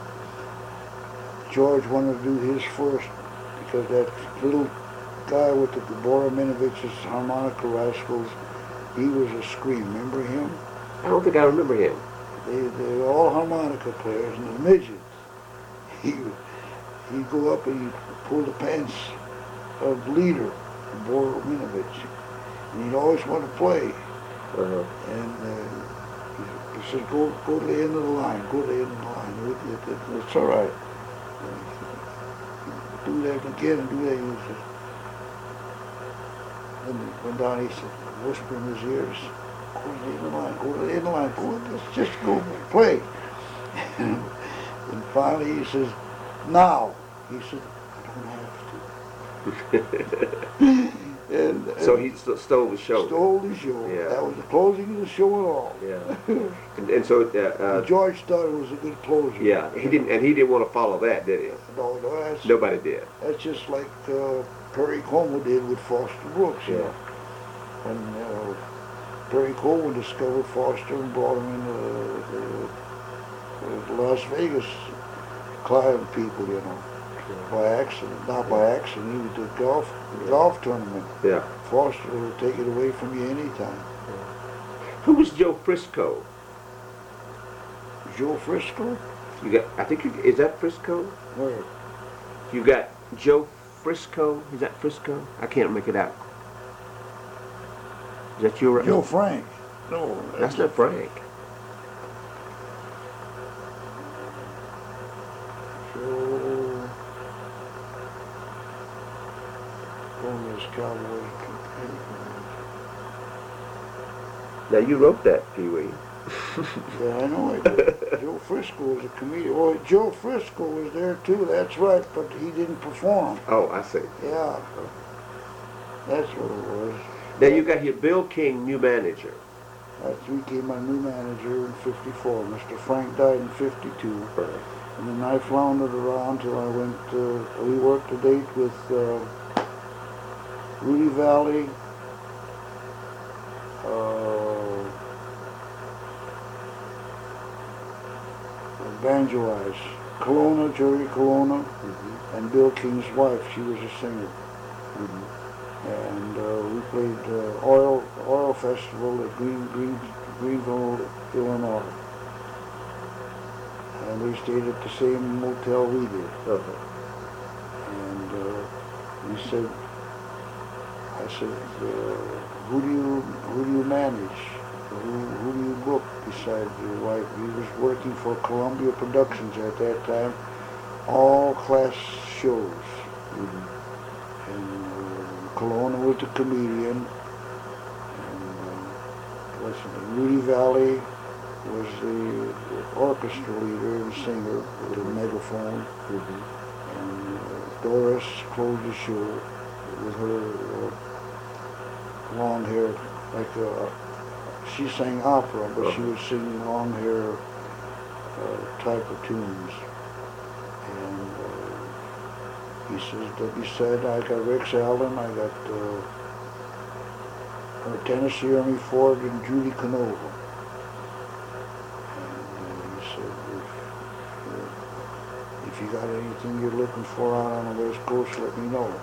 George wanted to do his first, because that little guy with the Borominovich's Harmonica Rascals, he was a scream. Remember him? I don't think I remember him. They, they were all harmonica players, and the midget, he, he'd go up and he'd pull the pants of the leader, Borominovic, and he'd always want to play. Uh-huh. And uh, he, he said, go, go to the end of the line, go to the end of the line. It, it, it, it's all right. And he'd do that again and do that. He said, and he went down, he said, whisper in his ears, go to the end of the line, go to the end of the line, go, let's just go play. And, and finally he says, now. He said, I don't have to. and, So and he st- stole the show. stole the show. Yeah. That was the closing of the show at all. Yeah. And, and so, uh, uh, George thought it was a good closure. yeah, he didn't, and he didn't want to follow that, did he? No, no, that's, Nobody did. that's just like uh, Perry Como did with Foster Brooks, you Yeah. know. When uh, Perry Como discovered Foster and brought him into the, the, the Las Vegas climbing people, you know, by accident. Not by accident, he was at golf, golf tournament. Yeah. Foster will take it away from you anytime. Who was Joe Frisco? Joe Frisco? You got, I think, you, is that Frisco? Where? You got Joe Frisco? Is that Frisco? I can't make it out. Is that your? Joe Frank. No. That's not Frank. Joe. Gomez Cowboys. Now you wrote that, Pee Wee. Yeah, I know I did. Joe Frisco was a comedian. Oh, Joe Frisco was there too, that's right, but he didn't perform. Oh, I see. Yeah. That's what it was. Now you got here Bill King, new manager. That's he became my new manager in fifty-four. Mister Frank died in fifty-two. Right. And then I floundered around till I went, uh, we worked a date with uh, Rudy Valley, uh, Banjo Eyes, Colonna, Jerry Colonna, Mm-hmm. and Bill King's wife. She was a singer. Mm-hmm. And uh, we played uh, Oil Oil Festival at Green, Green, Greenville, Illinois. And they stayed at the same motel we did. Okay. And uh, he said, I said, uh, who do you who do you manage? Who, who do you book besides your wife? He was working for Columbia Productions at that time, all class shows. Mm-hmm. And uh, Colonna was the comedian, and uh, what's his name? Rudy Valley was the orchestra leader and singer with the megaphone, Mm-hmm. and uh, Doris closed the show with her uh, long hair, like a, she sang opera, but she was singing long hair uh, type of tunes. And uh, he says, Debbie said, I got Rex Allen, I got uh, uh, Tennessee Ernie Ford and Judy Canova. And uh, he said, if, uh, if you got anything you're looking for out on the West Coast, let me know.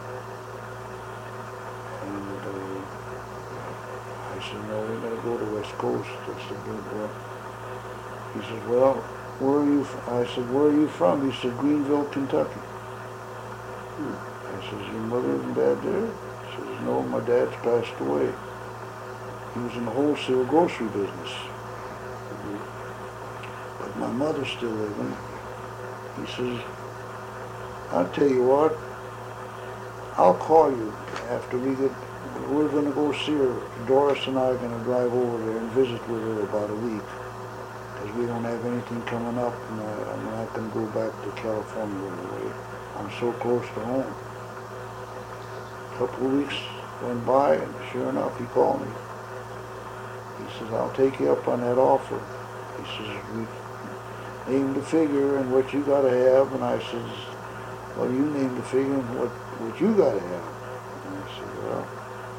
And uh, I said, no, we're going to go to West Coast. I said, well, he said, well, where are you from? I said, where are you from? He said, Greenville, Kentucky. Hmm. I says, your mother and dad there? He says, no, my dad's passed away. He was in the wholesale grocery business. Mm-hmm. But my mother's still living. He says, I'll tell you what, I'll call you after we get, we're going to go see her. Doris and I are going to drive over there and visit with her about a week. Because we don't have anything coming up, and I, I'm not going to go back to California right away. I'm so close to home. A couple of weeks went by, and sure enough, he called me. He says, I'll take you up on that offer. He says, we named the figure and what you got to have, and I says, well, you named the figure and what, what you got to have. And I said, well,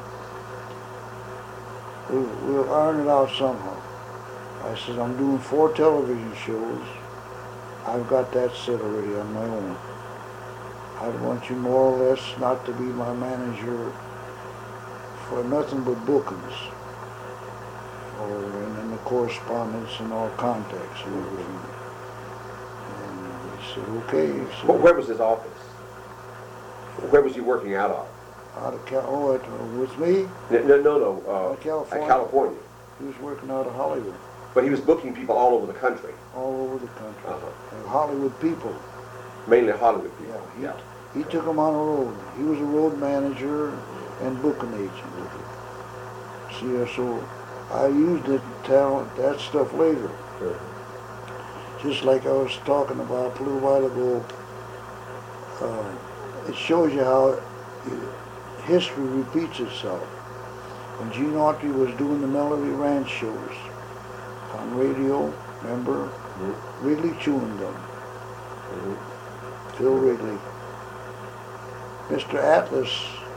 we'll, we'll iron it out somehow. I said, I'm doing four television shows. I've got that set already on my own. I want you more or less not to be my manager for nothing but bookings, or and, and the correspondence and all contacts and everything. And he said, okay. He said, Well, where was his office? Where was he working out of? out of Cal, oh, at, uh, with me? No, no, no. no uh, Out of California. At California. He was working out of Hollywood, But he was booking people all over the country. all over the country. Uh-huh. And Hollywood people. Mainly Hollywood people. Yeah, he, he took them on a road. He was a road manager and booking agent. See, uh, so I used it talent, that stuff later. Sure. Just like I was talking about a little while ago, uh, it shows you how history repeats itself. When Gene Autry was doing the Melody Ranch shows on radio, remember? Mm-hmm. Wrigley Chewing Gum. Mm-hmm. Phil Wrigley. Mister Atlas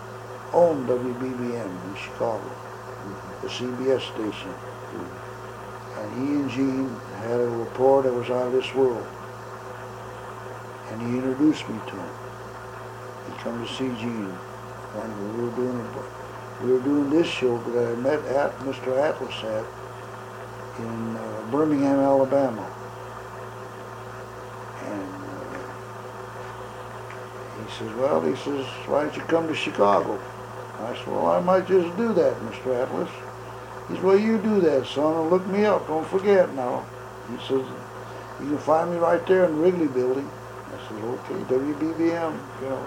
owned W B B M in Chicago, the C B S station. And he and Gene had a rapport that was out of this world. And he introduced me to him. He come to see Gene when we were doing it. We were doing this show that I met at Mister Atlas at in uh, Birmingham, Alabama. And uh, he says, well, he says, why don't you come to Chicago? I said, well, I might just do that, Mister Atlas. He says, well, you do that, son, and look me up. Don't forget now. He says, you can find me right there in the Wrigley Building. I said, okay, W B B M, you know.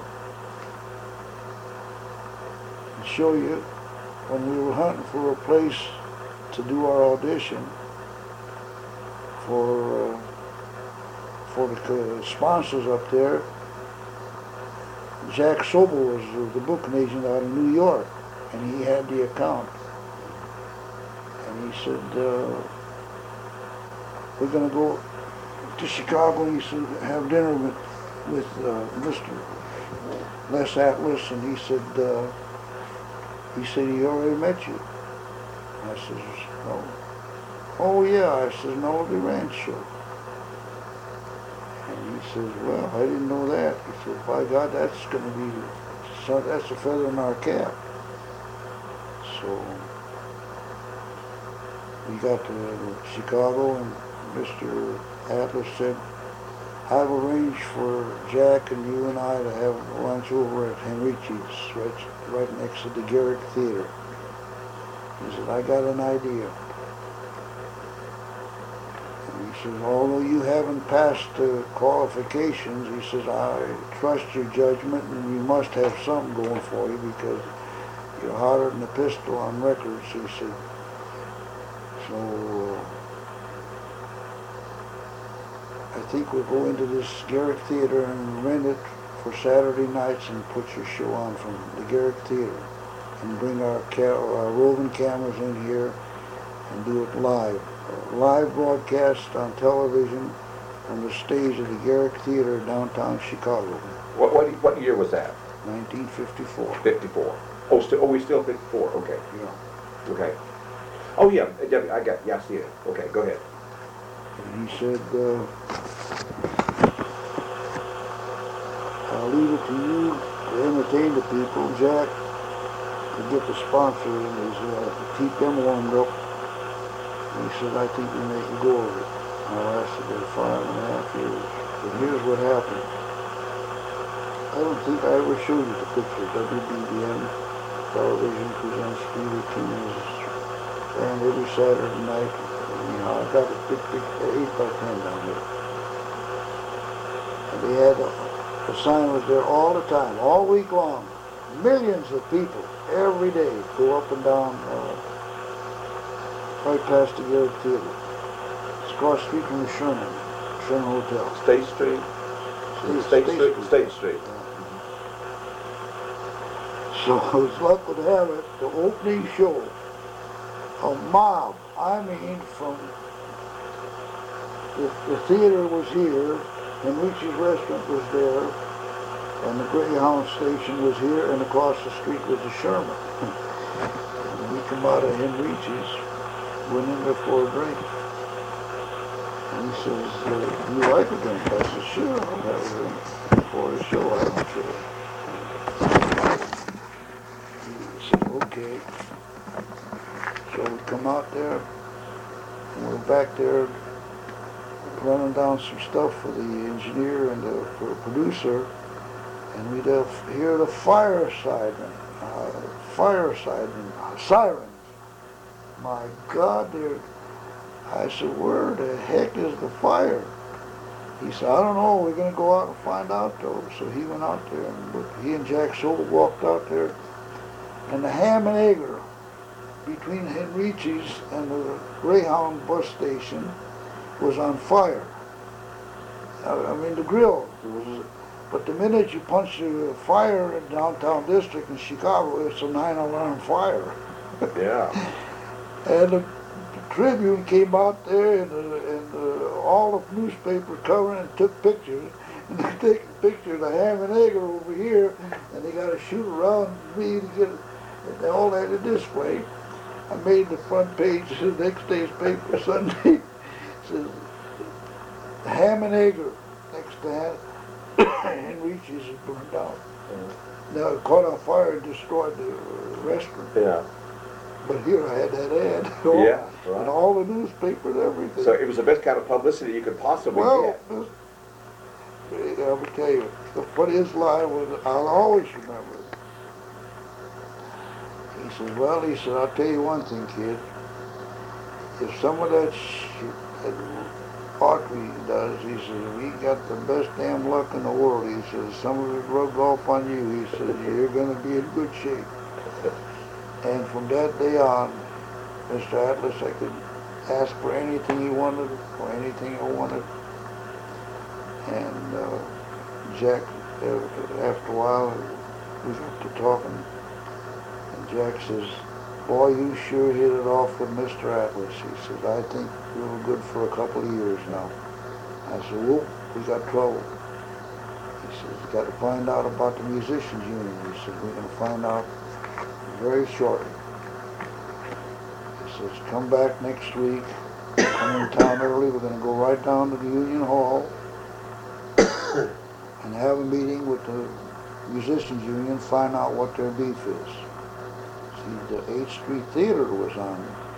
And show you, when we were hunting for a place to do our audition for uh, for the uh, sponsors up there, Jack Sobel was the booking agent out of New York, and he had the account. And he said, uh, we're going to go to Chicago, and he said, have dinner with, with uh, Mister Les Atlas, and he said, uh, he said, he already met you. I said, no. Oh yeah, I said, no, the ranch show. And he says, well, I didn't know that. He said, by God, that's going to be, so that's a feather in our cap. So we got to Chicago, and Mister Atlas said, I've arranged for Jack and you and I to have lunch over at Henrici's, right, right next to the Garrick Theater. He said, I got an idea. And he says, although you haven't passed the qualifications, he says, I trust your judgment, and you must have something going for you because you're hotter than a pistol on records. He said, so uh, I think we'll go into this Garrick Theater and rent it for Saturday nights and put your show on from the Garrick Theater and bring our, ca- our roving cameras in here and do it live. A live broadcast on television from the stage of the Garrick Theater downtown Chicago. What, what, what year was that? nineteen fifty-four. fifty-four. Oh, still, oh, we still fifty-four, okay. Yeah. Okay. Oh yeah, I got, yeah, I see it. Okay, go ahead. And he said, uh, I'll leave it to you to entertain the people, Jack, to get the sponsor in, is, uh, to keep them warmed up. And he said, I think we make a go of it. I lasted there five and a half years. But here's what happened. I don't think I ever showed you the picture. W B B M Television presents Peter King's band every Saturday night. You know, I got a big, big eight by ten down there. And they had, a, the sign was there all the time, all week long. Millions of people every day go up and down, uh, right past the Garrick Theater. It's across the street from the Sherman, Sherman Hotel. State Street? State, State, State Street. Street. State Street. Yeah. So I was lucky to have it, the opening show. A mob, I mean, from the, the theater was here, and Richie's restaurant was there, and the Greyhound station was here, and across the street was the Sherman. And we come out of Henrici's, went in there for a drink. And he says, uh, do you like a drink? I said, sure, I'll have a drink before the show, I don't care. He said, okay. So we come out there, and we're back there running down some stuff for the engineer and the for the producer, and we'd uh, hear the fire siren, uh, fire siren, uh, sirens. My God, they're, I said, where the heck is the fire? He said, I don't know, we're going to go out and find out though. So he went out there, and looked, he and Jack Sobel walked out there, and the ham and egger between Henrici's and the Greyhound bus station was on fire. I mean, the grill was, but the minute you punch the fire in downtown district in Chicago, it's a nine alarm fire. Yeah. And the, the Tribune came out there, and, the, and the, all the newspaper covering and took pictures, and they take picture of the ham and egg over here, and they got to shoot around me to get it, and all that to display. I made the front page of the next day's paper Sunday. Says, ham and egg next to Henrich's is burned down. Mm-hmm. Now it caught on fire and destroyed the restaurant. Yeah. But here I had that ad. Yeah, right. And all the newspapers, everything. So it was the best kind of publicity you could possibly well, get. This, I will tell you, but his line was, I'll always remember it. He says, well, he said, I'll tell you one thing, kid. If some of that shit that Autry does, he says, we got the best damn luck in the world. He says, some of it rubbed off on you. He says, you're going to be in good shape. And from that day on, Mister Atlas, I could ask for anything he wanted, or anything I wanted. And uh, Jack, uh, after a while, we got to talking, and Jack says, boy, you sure hit it off with Mister Atlas. He says, I think we were good for a couple of years now. I said, well, we got trouble. He says, you got to find out about the musicians union. He said, we're going to find out very shortly. He says, come back next week, come in town early, we're going to go right down to the Union Hall and have a meeting with the musicians union, find out what their beef is. See, the eighth Street Theater was on